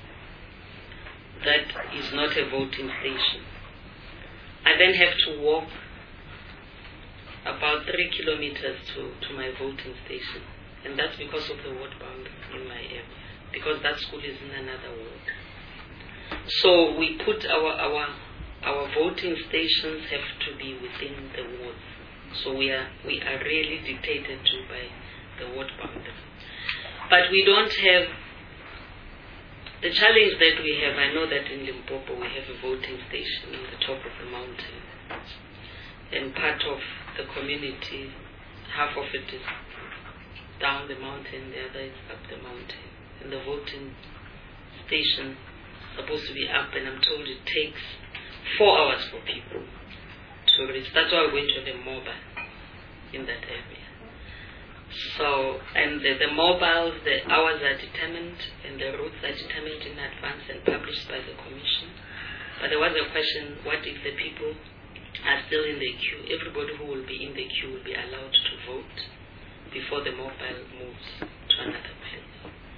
that is not a voting station. I then have to walk about 3 kilometers to my voting station, and that's because of the ward boundary in my area, because that school is in another ward. So we put our voting stations have to be within the wards. So we are really dictated to by the ward boundary. But we don't have the challenge that we have. I know that in Limpopo we have a voting station on the top of the mountain, and part of the community, half of it is down the mountain, the other is up the mountain, and the voting station is supposed to be up, and I'm told it takes 4 hours for people to reach. That's why we're going to have a mobile in that area. So, and the mobiles, the hours are determined and the routes are determined in advance and published by the commission. But there was a question, what if the people are still in the queue? Everybody who will be in the queue will be allowed to vote before the mobile moves to another place.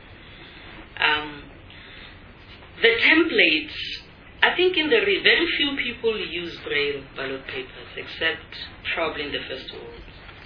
The templates, I think in the very few people use Braille ballot papers, except probably in the first world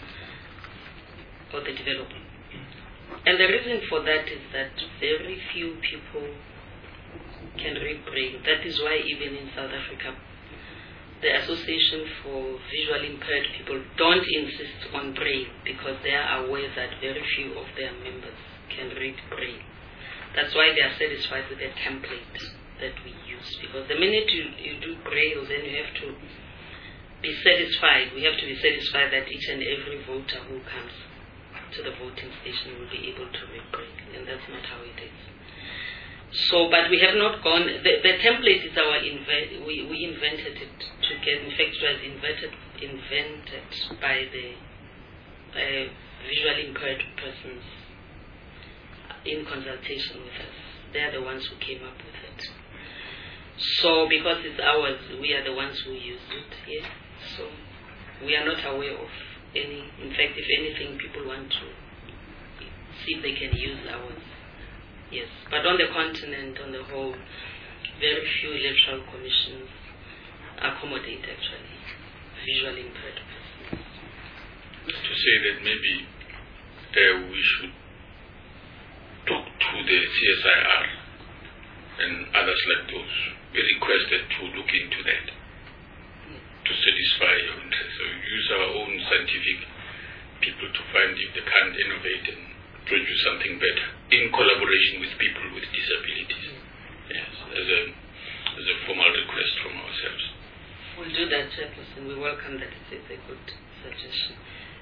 or the development. And the reason for that is that very few people can read Braille. That is why even in South Africa, the Association for Visually Impaired People don't insist on Braille, because they are aware that very few of their members can read Braille. That's why they are satisfied with the template that we use. Because the minute you do Braille, then you have to be satisfied. We have to be satisfied that each and every voter who comes to the voting station will be able to read Braille. And that's not how it is. So, but we have not gone, the template is we invented it together. In fact, it was invented by the visually impaired persons in consultation with us. They are the ones who came up with it. So, because it's ours, we are the ones who use it, yes. So, we are not aware of any, in fact, if anything, people want to see if they can use ours. Yes, but on the continent, on the whole, very few electoral commissions accommodate actually visually impaired persons. To say that maybe we should talk to the CSIR and others like those. We requested to look into that to satisfy your interest. So we use our own scientific people to find if they can't innovate and produce something better in collaboration with people with disabilities. Yes, as a formal request from ourselves. We'll do that, Chairperson. We welcome that. It's a good suggestion.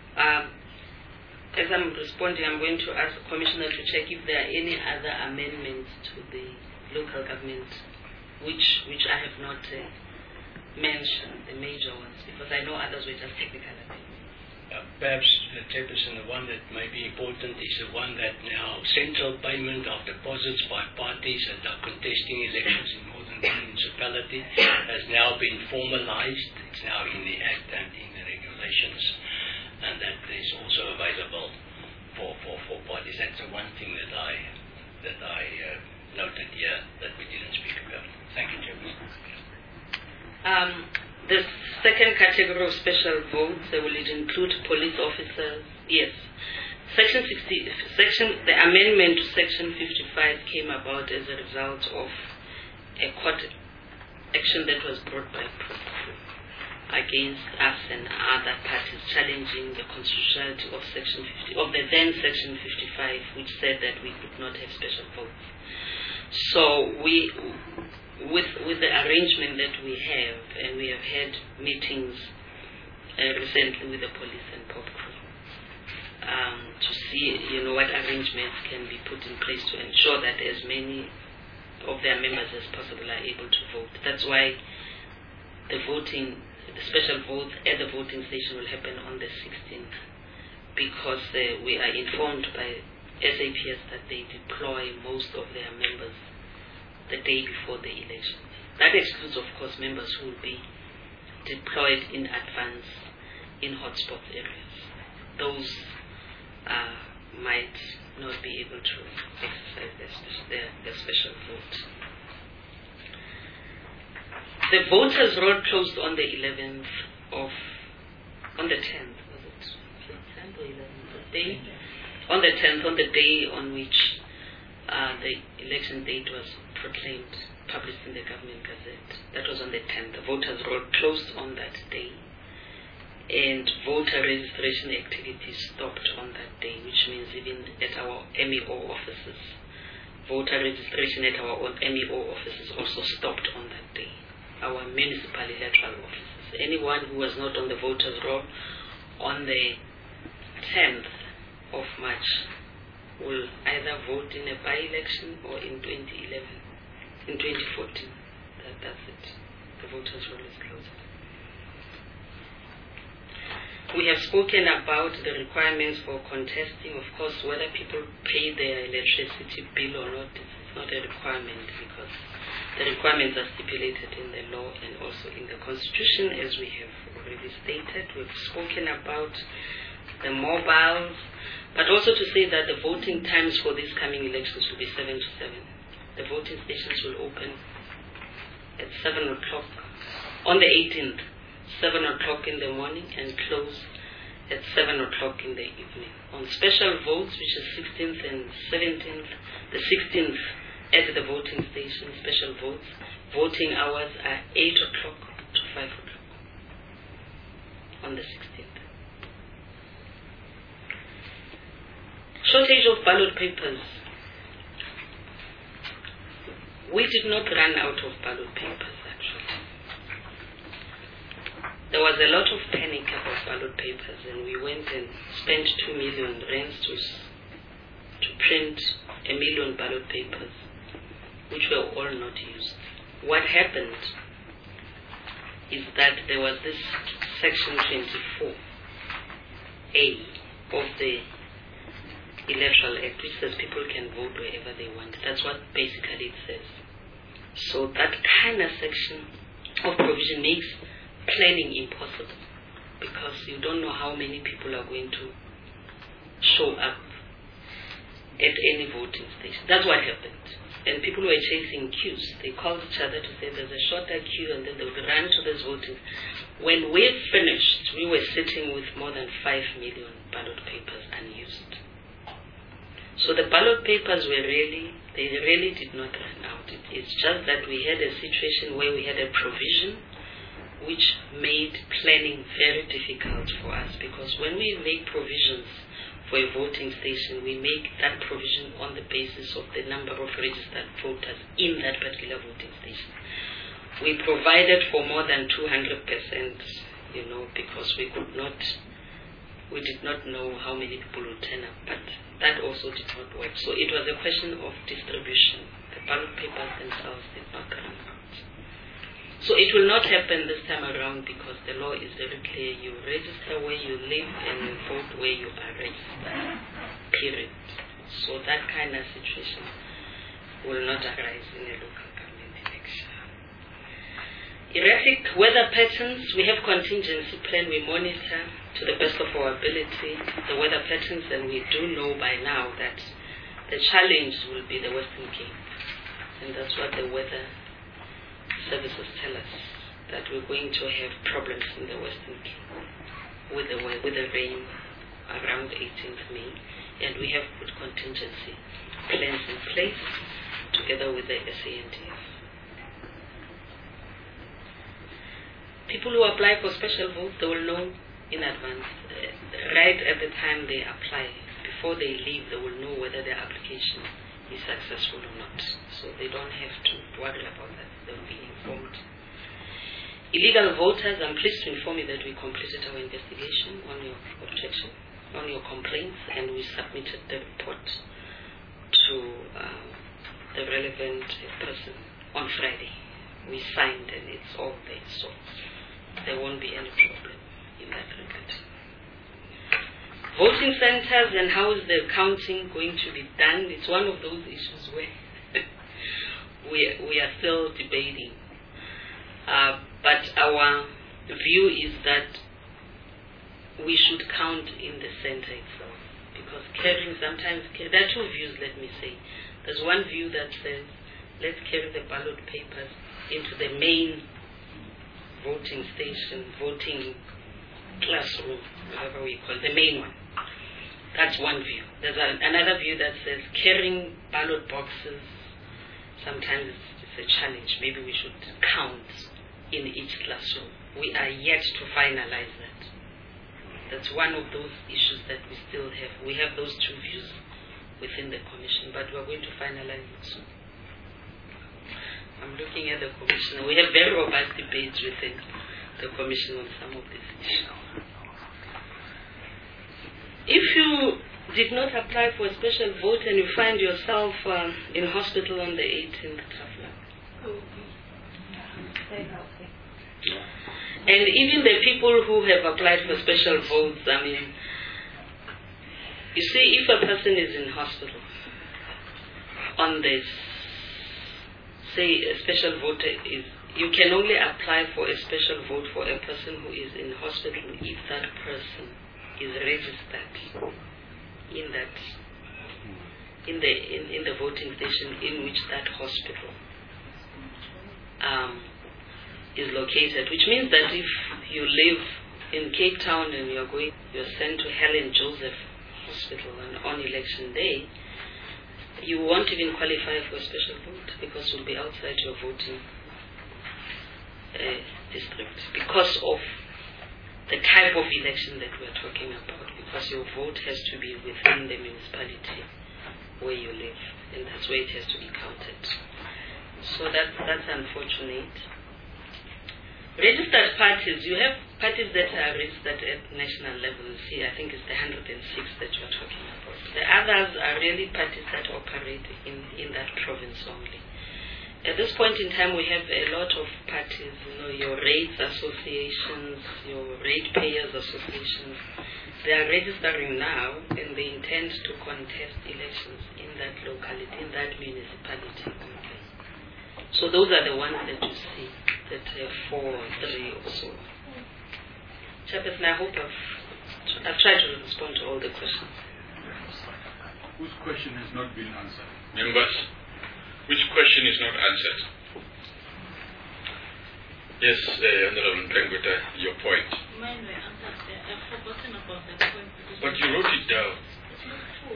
As I'm responding, I'm going to ask the Commissioner to check if there are any other amendments to the local government which I have not mentioned, the major ones, because I know others were just technical amendments. Perhaps, Chairperson, the one that may be important is the one that now central payment of deposits by parties that are contesting elections in more than one municipality has now been formalized. It's now in the Act and in the regulations, and that is also available for parties. That's the one thing that I noted here that we didn't speak about. Thank you, Chairperson. The second category of special votes, will it include police officers? Yes. The amendment to Section 55 came about as a result of a court action that was brought by POPCRU against us and other parties challenging the constitutionality of the then Section 55, which said that we could not have special votes. So with the arrangement that we have, and we have had meetings recently with the police and POPCRU to see, what arrangements can be put in place to ensure that as many of their members as possible are able to vote. That's why the special votes at the voting station will happen on the 16th, because we are informed by SAPS that they deploy most of their members the day before the elections. That excludes, of course, members who will be deployed in advance in hotspot areas. Those might not be able to exercise their special vote. The voters' roll closed on the 10th, was it? 10th or 11th? On the 10th, on the day on which the election date was proclaimed, published in the Government Gazette. That was on the 10th. The voters' roll closed on that day, and voter registration activities stopped on that day, which means even at our MEO offices, voter registration at our MEO offices also stopped on that day. Our municipal electoral offices. Anyone who was not on the voters' roll on the 10th of March will either vote in a by-election or in 2014. That's it. The voters' roll is closed. We have spoken about the requirements for contesting. Of course, whether people pay their electricity bill or not, it's not a requirement, because the requirements are stipulated in the law and also in the Constitution, as we have already stated. We've spoken about the mobiles, but also to say that the voting times for these coming elections will be 7 to 7. The voting stations will open at 7 o'clock on the 18th, 7 o'clock in the morning, and close at 7 o'clock in the evening. On special votes, which is 16th and 17th, the 16th at the voting station, special votes, voting hours are 8 o'clock to 5 o'clock on the 16th. shortage of ballot papers. We did not run out of ballot papers, actually. There was a lot of panic about ballot papers, and we went and spent 2 million rands to print 1 million ballot papers, which were all not used. What happened is that there was this section 24A of the Electoral Act, which says people can vote wherever they want. That's what basically it says. So that kind of section of provision makes planning impossible, because you don't know how many people are going to show up at any voting station. That's what happened. And people were chasing queues. They called each other to say there's a shorter queue, and then they would run to this voting. When we finished, we were sitting with more than 5 million ballot papers unused. So the ballot papers they really did not run out. It's just that we had a situation where we had a provision which made planning very difficult for us, because when we make provisions for a voting station, we make that provision on the basis of the number of registered voters in that particular voting station. We provided for more than 200%, because we did not know how many people would turn up, but that also did not work. So it was a question of distribution. The ballot papers themselves did not run out. So it will not happen this time around, because the law is very clear. You register where you live and you vote where you are registered, period. So that kind of situation will not arise in a local government election. Erratic weather patterns, we have contingency plan. We monitor to the best of our ability the weather patterns, and we do know by now that the challenge will be the Western Cape. And that's what the weather services tell us, that we're going to have problems in the Western Cape with the rain around 18th May, and we have put contingency plans in place together with the SANDF. People who apply for special votes, they will know in advance, right at the time they apply. Before they leave, they will know whether their application is successful or not. So they don't have to worry about that. They'll be informed. Illegal voters, I'm pleased to inform you that we completed our investigation on your objection, on your complaints, and we submitted the report to the relevant person on Friday. We signed, and it's all there, so there won't be any problem in that regard. Voting centers and how is the counting going to be done? It's one of those issues where we are still debating. But our view is that we should count in the center itself, because carrying sometimes, there are two views, let me say. There's one view that says, let's carry the ballot papers into the main voting station, voting classroom, whatever we call it, the main one. That's one view. There's another view that says carrying ballot boxes, sometimes it's a challenge. Maybe we should count in each classroom. We are yet to finalize that. That's one of those issues that we still have. We have those two views within the commission, but we're going to finalize it soon. I'm looking at the commission. We have very robust debates within the commission on some of these issues. If you did not apply for a special vote and you find yourself in hospital on the 18th, and even the people who have applied for special votes, you see, if a person is in hospital on this, say a special voter is, you can only apply for a special vote for a person who is in hospital if that person is registered in the voting station in which that hospital is located, which means that if you live in Cape Town and you're sent to Helen Joseph Hospital on election day, you won't even qualify for a special vote, because you'll be outside your voting district, because of the type of election that we're talking about. because your vote has to be within the municipality where you live, and that's where it has to be counted. So that's unfortunate. Registered parties, you have parties that are registered at national level. You see, I think it's the 106 that you're talking about. The others are really parties that operate in that province only. At this point in time, we have a lot of parties, your rates associations, your ratepayers associations. They are registering now, and they intend to contest elections in that locality, in that municipality only. So those are the ones that you see, that 4 or 3 or so. Chairperson, I hope I've tried to respond to all the questions. Whose question has not been answered? Members, which question is not answered? Yes, Honorable Mpengota, your point. Mine were answered. I've forgotten about that point. But you wrote it down. It's not full.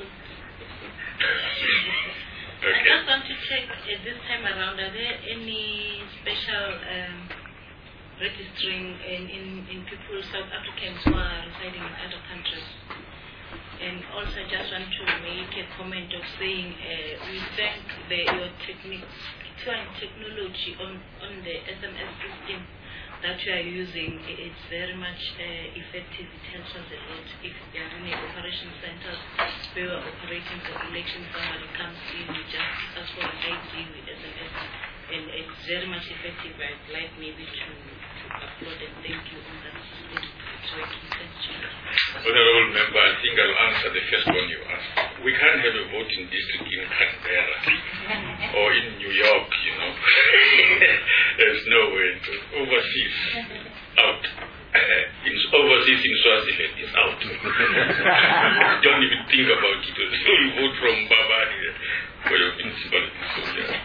Okay. I just want to check this time around, are there any special registering in people, South Africans who are residing in other countries? And also I just want to make a comment of saying we thank your technology on the SMS system that you are using. It's very much effective. It helps us a lot. If there are any operation centers where we are operating for elections, somebody comes in, we just ask for an ID with SMS, and it's very much effective. I'd like maybe to upload and thank you on that system. It's working. Thank you. Honorable Member, I think I'll answer the first one you asked. We can't have a voting district in Canberra or in New York, There's no way. Overseas, out. Overseas in Swaziland is out. Don't even think about it. You vote from Babadi for your municipality. So,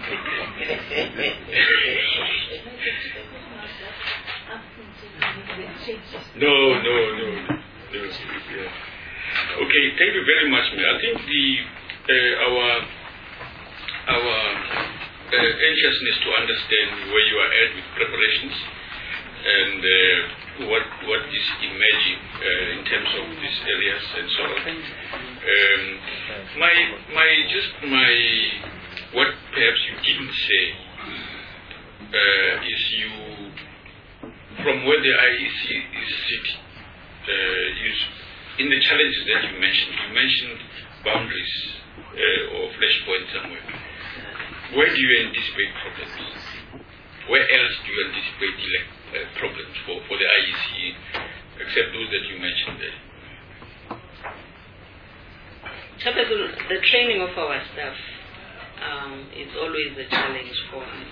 No. Okay, thank you very much, Mayor. I think our anxiousness to understand where you are at with preparations and what is emerging in terms of these areas and so on. What perhaps you didn't say is from where the IEC is sitting, in the challenges that you mentioned boundaries or flashpoints somewhere. Where do you anticipate problems? Where else do you anticipate problems for the IEC, except those that you mentioned there? The training of our staff is always a challenge for us.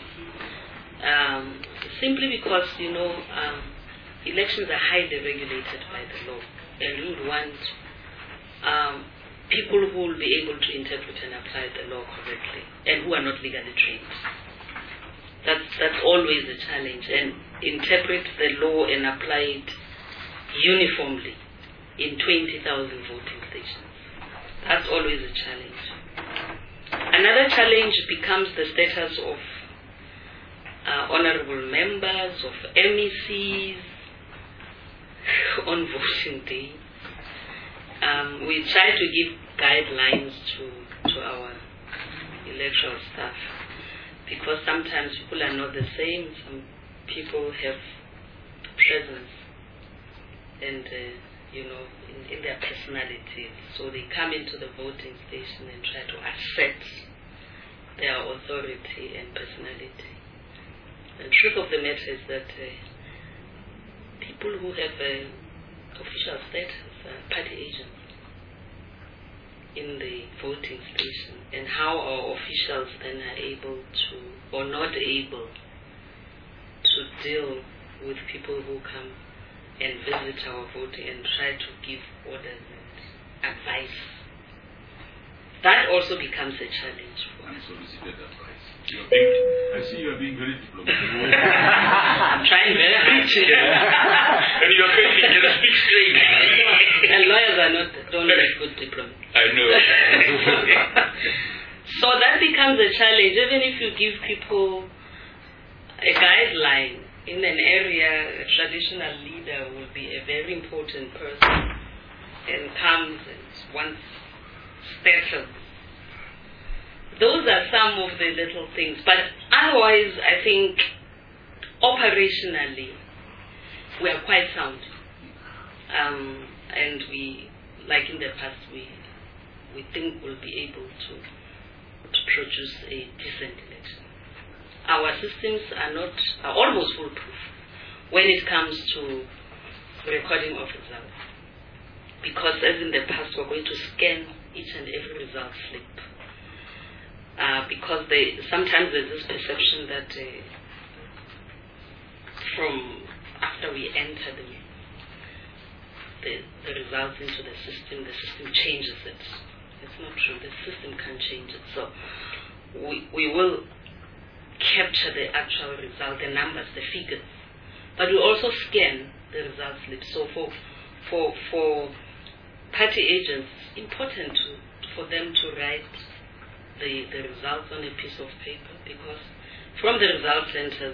Simply because, elections are highly regulated by the law, and we would want people who will be able to interpret and apply the law correctly, and who are not legally trained. That's always a challenge, and interpret the law and apply it uniformly in 20,000 voting stations. That's always a challenge. Another challenge becomes the status of honorable members, of MECs on voting day. We try to give guidelines to our electoral staff, because sometimes people are not the same. Some people have presence and in their personalities, so they come into the voting station and try to assert their authority and personality. The truth of the matter is that people who have official status are party agents in the voting station, and how our officials then are able to, or not able to, deal with people who come and visit our voting and try to give orders and advice. That also becomes a challenge for us. Unsolicited advice. I see you are being very diplomatic. I'm trying very hard. And you are failing. Just speak straight. And lawyers don't make good diplomats. I know. So that becomes a challenge. Even if you give people a guideline in an area, a traditional leader will be a very important person and comes and wants special. Those are some of the little things. But otherwise, I think operationally, we are quite sound. And we, like in the past, we think we'll be able to produce a decent election. Our systems are almost foolproof when it comes to recording of results. Because as in the past, we're going to scan each and every result slip. Because sometimes there's this perception that from after we enter the results into the system changes it. It's not true. The system can't change it. So we will capture the actual result, the numbers, the figures, but we also scan the result slip. So for party agents, it's important for them to write the results on a piece of paper, because from the result centers,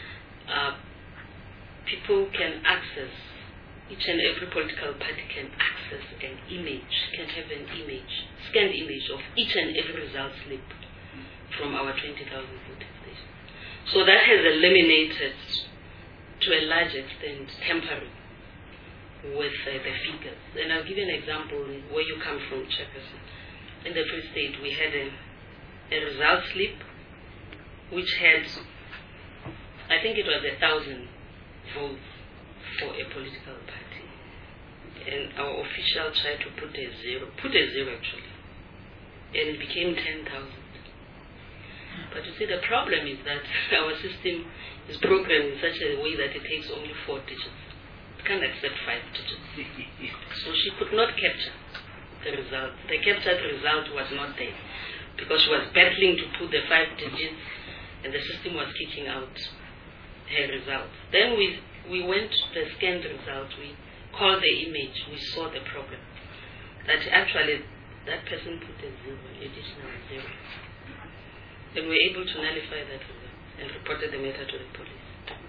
people can access, each and every political party can access an image, can have an image, scanned image of each and every result slip from our 20,000 voting stations. So that has eliminated, to a large extent, tampering with the figures. And I'll give you an example where you come from, Chairperson. In the Free State, we had a result slip which had, I think it was 1,000 votes for a political party. And our official tried to put a zero actually. And it became 10,000. But you see, the problem is that our system is programmed in such a way that it takes only 4 digits. It can't accept 5 digits. So she could not capture the result. The captured result was not there, because she was battling to put the 5 digits and the system was kicking out her result. Then we went to the scanned result, we called the image, we saw the problem. That actually that person put a zero, additional zero. And we were able to nullify that result and reported the matter to the police.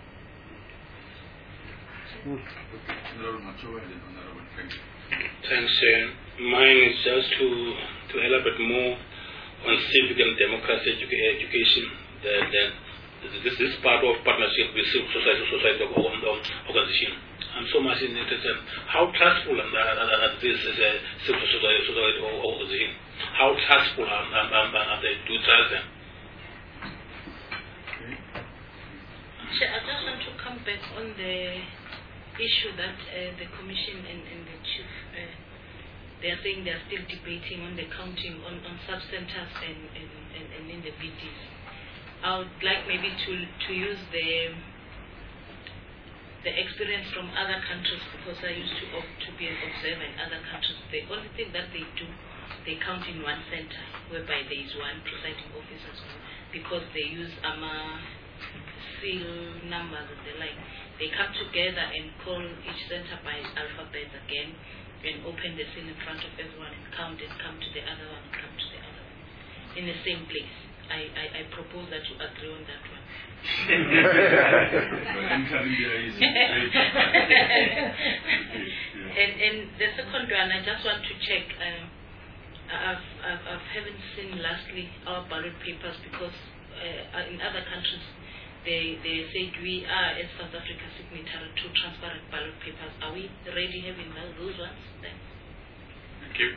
Thanks, mine is just to elaborate more on civic and democracy education. This is part of partnership with civil society organization. I'm so much interested in how trustful this is a civil society organization. How trustful are they? Do trust them? I just want to come back on the issue that the Commission and the Chief, they are saying they are still debating on the counting on sub-centers and in the BDs. I would like maybe to use the experience from other countries, because I used to be an observer in other countries. The only thing that they do, they count in one center, whereby there is one presiding officer, because they use seal numbers and the like. They come together and call each center by alphabet again, and open the seal in front of everyone and count and come to the other one, come to the other one, in the same place. I propose that you agree on that one. And the second one, I just want to check. I haven't seen lastly our ballot papers, because in other countries they said we are as South Africa signatory to transparent ballot papers. Are we ready having those ones? Thanks. Thank you.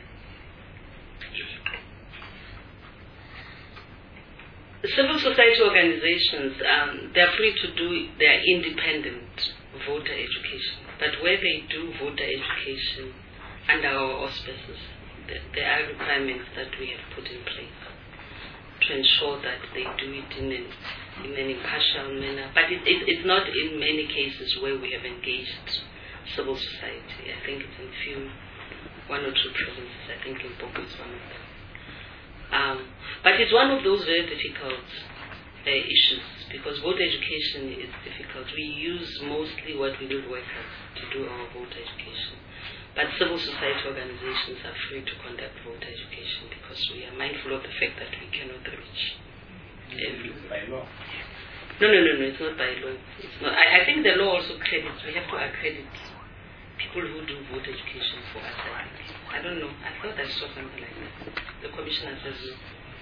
Civil society organizations, they are free to do their independent voter education. But where they do voter education under our auspices, there are requirements that we have put in place to ensure that they do it in an impartial manner. But it's not in many cases where we have engaged civil society. I think it's in one or two provinces. I think Limpopo is one of them. But it's one of those very difficult issues, because voter education is difficult. We use mostly what we do workers to do our voter education. But civil society organizations are free to conduct voter education, because we are mindful of the fact that we cannot reach everyone. By law? No, it's not by law. It's not. I think the law also credits, we have to accredit people people who do voter education for us. I don't know. I thought I saw something like that. The commissioner says no.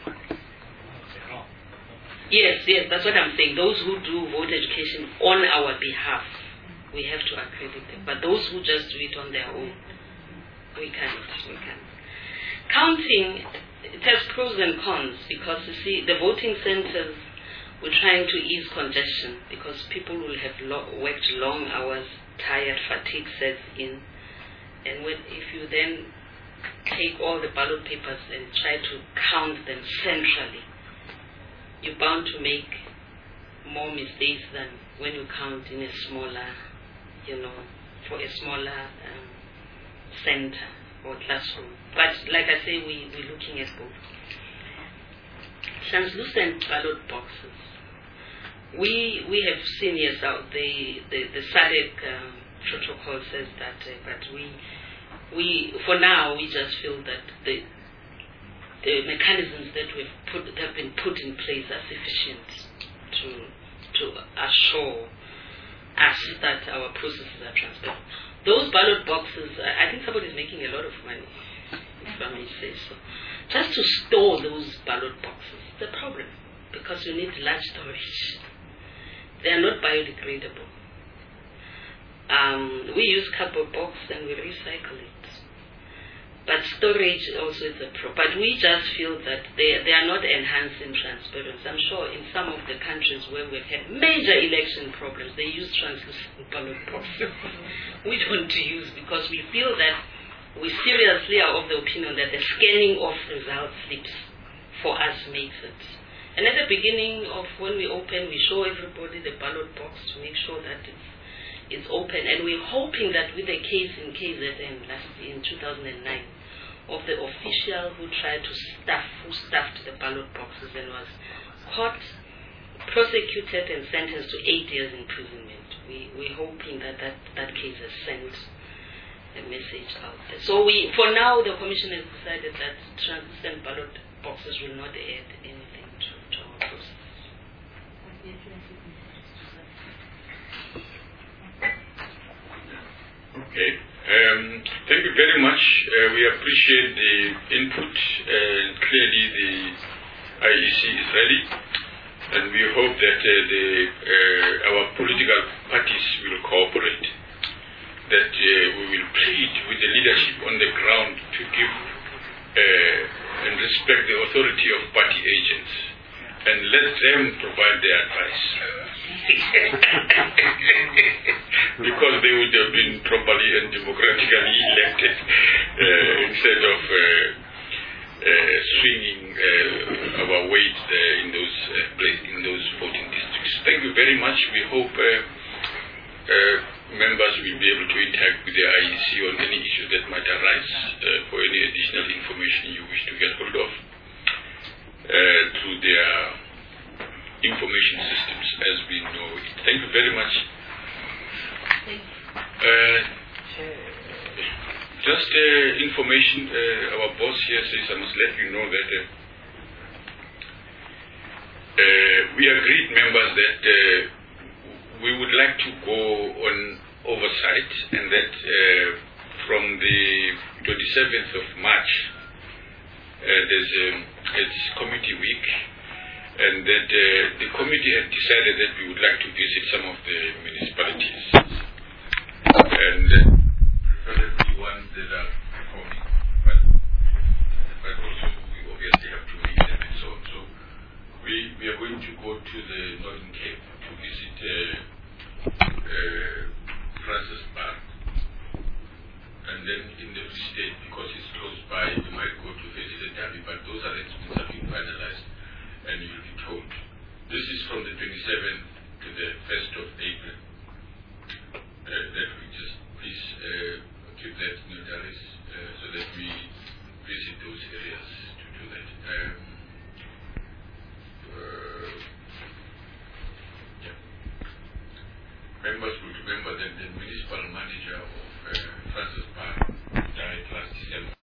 Yes, that's what I'm saying. Those who do voter education on our behalf, we have to accredit them. But those who just do it on their own, we can't. Counting, it has pros and cons because you see, the voting centers, we're trying to ease congestion because people will have worked long hours, tired, fatigue sets in. And if you then take all the ballot papers and try to count them centrally, you're bound to make more mistakes than when you count in a smaller, for a smaller center or classroom. But like I say, we're looking at both. Translucent ballot boxes. We have seen, yes, the SADC protocol says that, but we for now we just feel that the mechanisms that have been put in place are sufficient to assure us that our processes are transparent. Those ballot boxes, I think somebody's making a lot of money, if I may say so. Just to store those ballot boxes, the problem, because you need large storage. They are not biodegradable. We use cardboard box and we recycle it. But storage also is a problem. But we just feel that they are not enhancing transparency. I'm sure in some of the countries where we've had major election problems, they use translucent ballot boxes. We don't use because we feel that we seriously are of the opinion that the scanning of result slips for us makes it. And at the beginning of when we open, we show everybody the ballot box to make sure that it's open. And we're hoping that with the case in KZN last year in 2009, of the official who stuffed the ballot boxes and was caught, prosecuted and sentenced to 8 years imprisonment. We're hoping that case has sent a message out there. So for now, the Commission has decided that translucent ballot boxes will not add anything to our process. Okay. Thank you very much. We appreciate the input. Clearly, the IEC is ready, and we hope that our political parties will cooperate. That we will plead with the leadership on the ground to give and respect the authority of party agents, and let them provide their advice. Because they would have been properly and democratically elected instead of swinging our weight in those voting districts. Thank you very much. We hope members will be able to interact with the IEC on any issues that might arise for any additional information you wish to get hold of through their information systems as we know it. Thank you very much. Just information, our boss here says I must let you know that we agreed, members, that we would like to go on oversight, and that from the 27th of March it's committee week, and that the committee had decided that we would like to visit some of the municipalities, and preferably ones that are performing, but also we obviously have to meet them and so on. So we are going to go to the Northern Cape to visit Francis Park, and then in the Free State, because it's close by, we might go to visit the Derby, but those arrangements have been finalized, and you'll be told. This is from the 27th to the 1st of April. That we just please keep that notaries so that we visit those areas to do that. Members will remember that the municipal manager of Francis Park died last December.